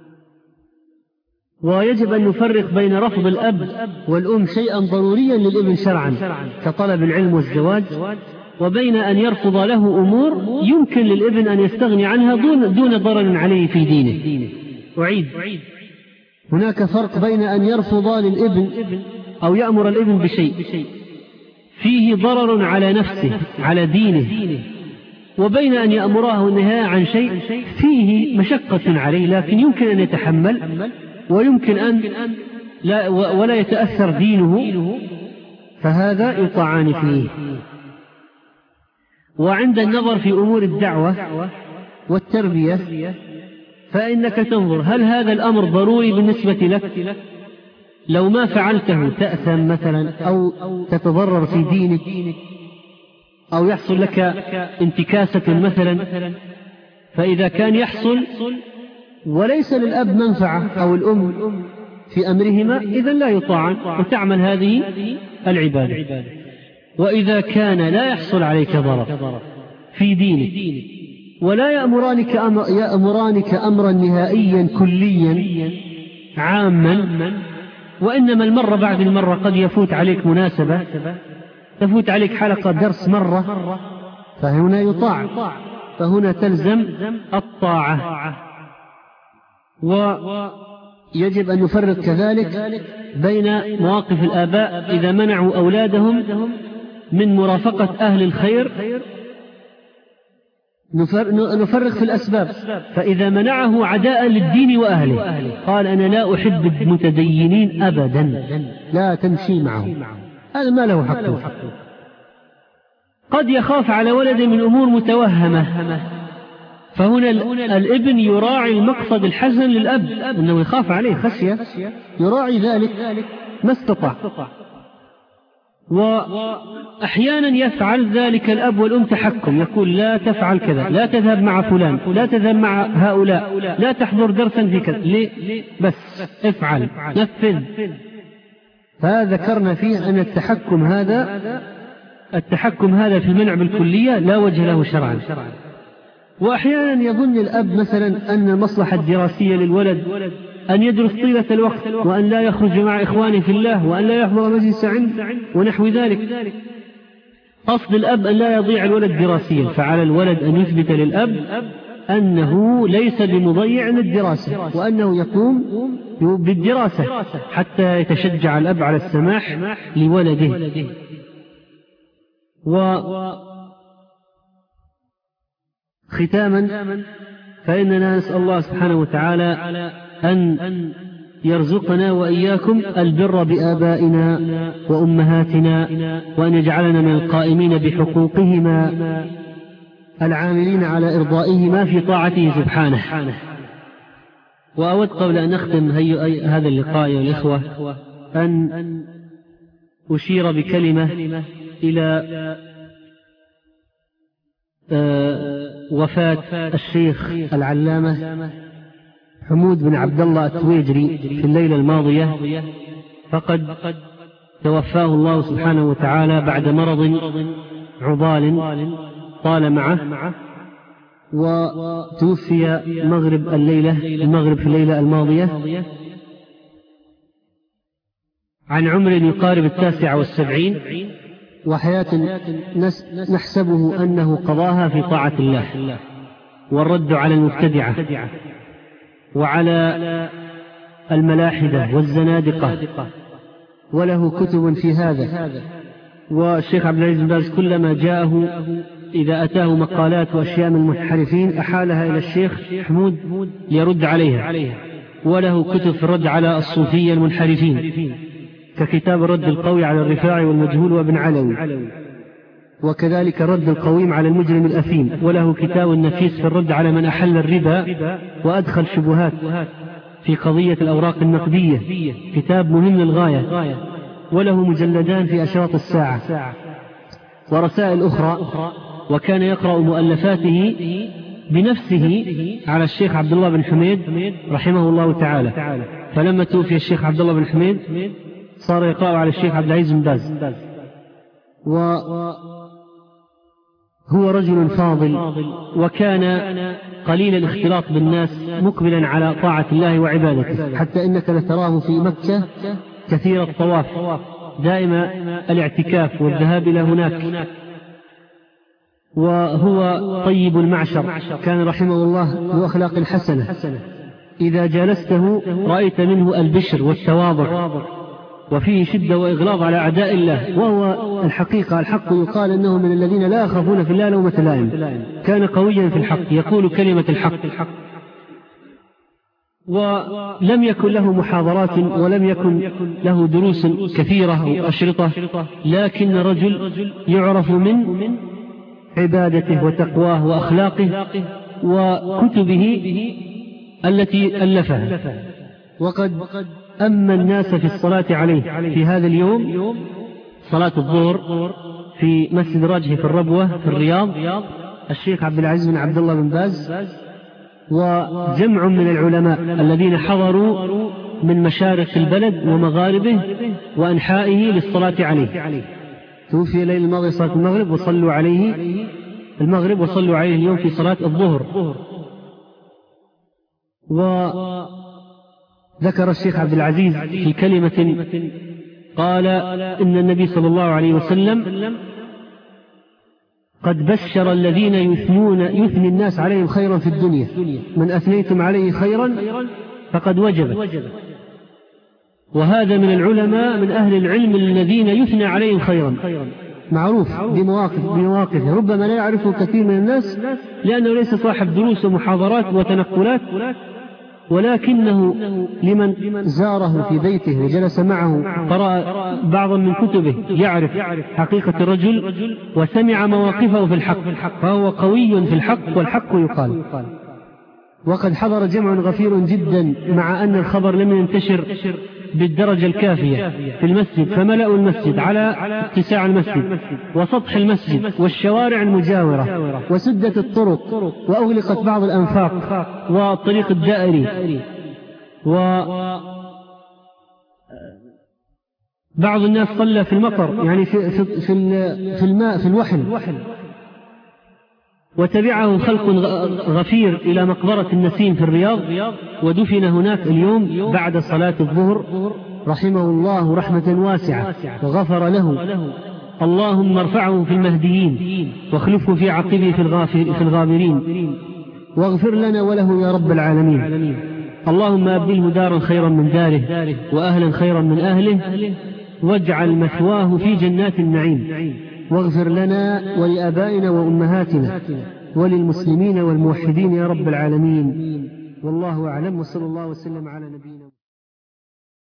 ويجب أن نفرق بين رفض الأب والأم شيئا ضروريا للابن شرعا كطلب العلم والزواج، وبين أن يرفض له أمور يمكن للابن أن يستغني عنها دون ضرر عليه في دينه. أعيد، هناك فرق بين أن يرفض للابن أو يأمر الابن بشيء فيه ضرر على نفسه على دينه، وبين أن يأمره النهاية عن شيء فيه مشقة عليه لكن يمكن أن يتحمل، ويمكن أن ولا يتأثر دينه، فهذا يطاعان فيه. وعند النظر في أمور الدعوة والتربية فإنك تنظر هل هذا الأمر ضروري بالنسبة لك؟ لو ما فعلته تأثم مثلا أو تتضرر في دينك أو يحصل لك انتكاسة مثلا، فإذا كان يحصل وليس للأب منفعة أو الأم في أمرهما إذن لا يطاعن وتعمل هذه العبادة. وإذا كان لا يحصل عليك ضرر في دينك ولا يأمرانك أمرا نهائيا كليا عاما، وإنما المرة بعد المرة قد يفوت عليك مناسبة، تفوت عليك حلقة درس مرة، فهنا يطاع، فهنا تلزم الطاعة. ويجب أن نفرق كذلك بين مواقف الآباء إذا منعوا أولادهم من مرافقة أهل الخير، نفرق في الأسباب. فإذا منعه عداء للدين وأهله قال أنا لا أحب المتدينين أبدا، لا تمشي معه، هذا ما له حق. قد يخاف على ولده من أمور متوهمة، فهنا الابن يراعي المقصد الحسن للأب أنه يخاف عليه خشية، يراعي ذلك ما استطاع. وأحيانا يفعل ذلك الأب والأم تحكم، يقول لا تفعل كذا، لا تذهب مع فلان، لا تذهب مع هؤلاء، لا تحضر درسا في كذا، ليه؟ بس افعل نفذ. فذكرنا فيه أن التحكم هذا في المنع بالكلية لا وجه له شرعا. وأحيانا يظن الأب مثلا أن المصلحة الدراسية للولد أن يدرس طيلة الوقت، وأن لا يخرج مع إخوانه في الله، وأن لا يحضر مجلس علم ونحو ذلك. قصد الأب أن لا يضيع الولد دراسيا، فعلى الولد أن يثبت للأب أنه ليس بمضيع للدراسة، وأنه يقوم بالدراسة حتى يتشجع الأب على السماح لولده. ختاما فإننا نسأل الله سبحانه وتعالى أن يرزقنا وإياكم البر بآبائنا وأمهاتنا، وأن يجعلنا من القائمين بحقوقهما العاملين على إرضائهما في طاعته سبحانه. وأود قبل أن نختم هذا اللقاء يا الإخوة أن أشير بكلمة إلى وفاة الشيخ العلامة حمود بن عبد الله التويجري في الليلة الماضية، فقد توفاه الله سبحانه وتعالى بعد مرض عضال طال معه، وتوفي المغرب في الليلة الماضية عن عمر يقارب 79، وحياة نحسبه أنه قضاها في طاعة الله والرد على المبتدعة وعلى الملاحدة والزنادقة، وله كتب في هذا. والشيخ عبد العزيز بن باز كلما جاءه إذا أتاه مقالات وأشياء من المنحرفين أحالها إلى الشيخ حمود ليرد عليها، وله كتب في الرد على الصوفية المنحرفين، ككتاب الرد القوي على الرفاعي والمجهول وابن علوي، وكذلك الرد القويم على المجرم الأثيم، وله كتاب النفيس في الرد على من أحل الربا وأدخل شبهات في قضية الأوراق النقدية، كتاب مهم للغاية، وله مجلدان في أشراط الساعة ورسائل أخرى، وكان يقرأ مؤلفاته بنفسه على الشيخ عبد الله بن حميد رحمه الله تعالى، فلما توفي الشيخ عبد الله بن حميد صار يقرأ على الشيخ عبد العزيز بن باز. وهو رجل فاضل، وكان قليل الاختلاط بالناس، مقبلا على طاعة الله وعبادته، حتى إنك لتراه في مكة كثير الطواف، دائما الاعتكاف والذهاب إلى هناك، وهو طيب المعشر، كان رحمه الله ذو أخلاق حسنة، إذا جالسته رأيت منه البشر والتواضع، وفيه شدة وإغلاظ على أعداء الله، وهو الحقيقة الحق يقال أنه من الذين لا يخافون في الله لومة لائم، كان قويا في الحق، يقول كلمة الحق، ولم يكن له محاضرات ولم يكن له دروس كثيرة أو أشرطة، لكن رجل يعرف من عبادته وتقواه وأخلاقه وكتبه التي ألفها. وقد أما الناس في الصلاة عليه في هذا اليوم صلاة الظهر في مسجد راجح في الربوة في الرياض الشيخ عبد العزيز بن عبد الله بن باز وجمع من العلماء الذين حضروا من مشارق البلد ومغاربه وأنحائه للصلاة عليه. توفي الليل الماضي صلاة المغرب وصلوا عليه اليوم في صلاة الظهر. وذكر الشيخ عبد العزيز في كلمة قال إن النبي صلى الله عليه وسلم قد بشر الذين يثني الناس عليهم خيرا في الدنيا، من أثنيتم عليه خيرا فقد وجب. وهذا من العلماء من أهل العلم الذين يثنى عليهم خيرا، معروف بمواقفه، ربما لا يعرفه كثير من الناس لأنه ليس صاحب دروس ومحاضرات وتنقلات، ولكنه لمن زاره في بيته وجلس معه قرأ بعضا من كتبه يعرف حقيقة الرجل وسمع مواقفه في الحق، فهو قوي في الحق والحق يقال. وقد حضر جمع غفير جدا مع أن الخبر لم ينتشر بالدرجة الكافية في المسجد، فملأوا المسجد على اتساع المسجد وسطح المسجد والشوارع المجاورة، وسدت الطرق وأغلقت بعض الأنفاق والطريق الدائري، وبعض الناس صلى في المطر، يعني في الماء في الوحل، وتبعه خلق غفير إلى مقبرة النسيم في الرياض، ودفن هناك اليوم بعد صلاة الظهر رحمه الله رحمة واسعة وغفر له. اللهم ارفعه في المهديين واخلفه في عقبه في الغابرين، واغفر لنا وله يا رب العالمين. اللهم أبدله دارا خيرا من داره وأهلا خيرا من أهله، واجعل مثواه في جنات النعيم، واغفر لنا ولآبائنا وأمهاتنا وللمسلمين والموحدين يا رب العالمين. والله أعلم، وصلى الله وسلم على نبينا.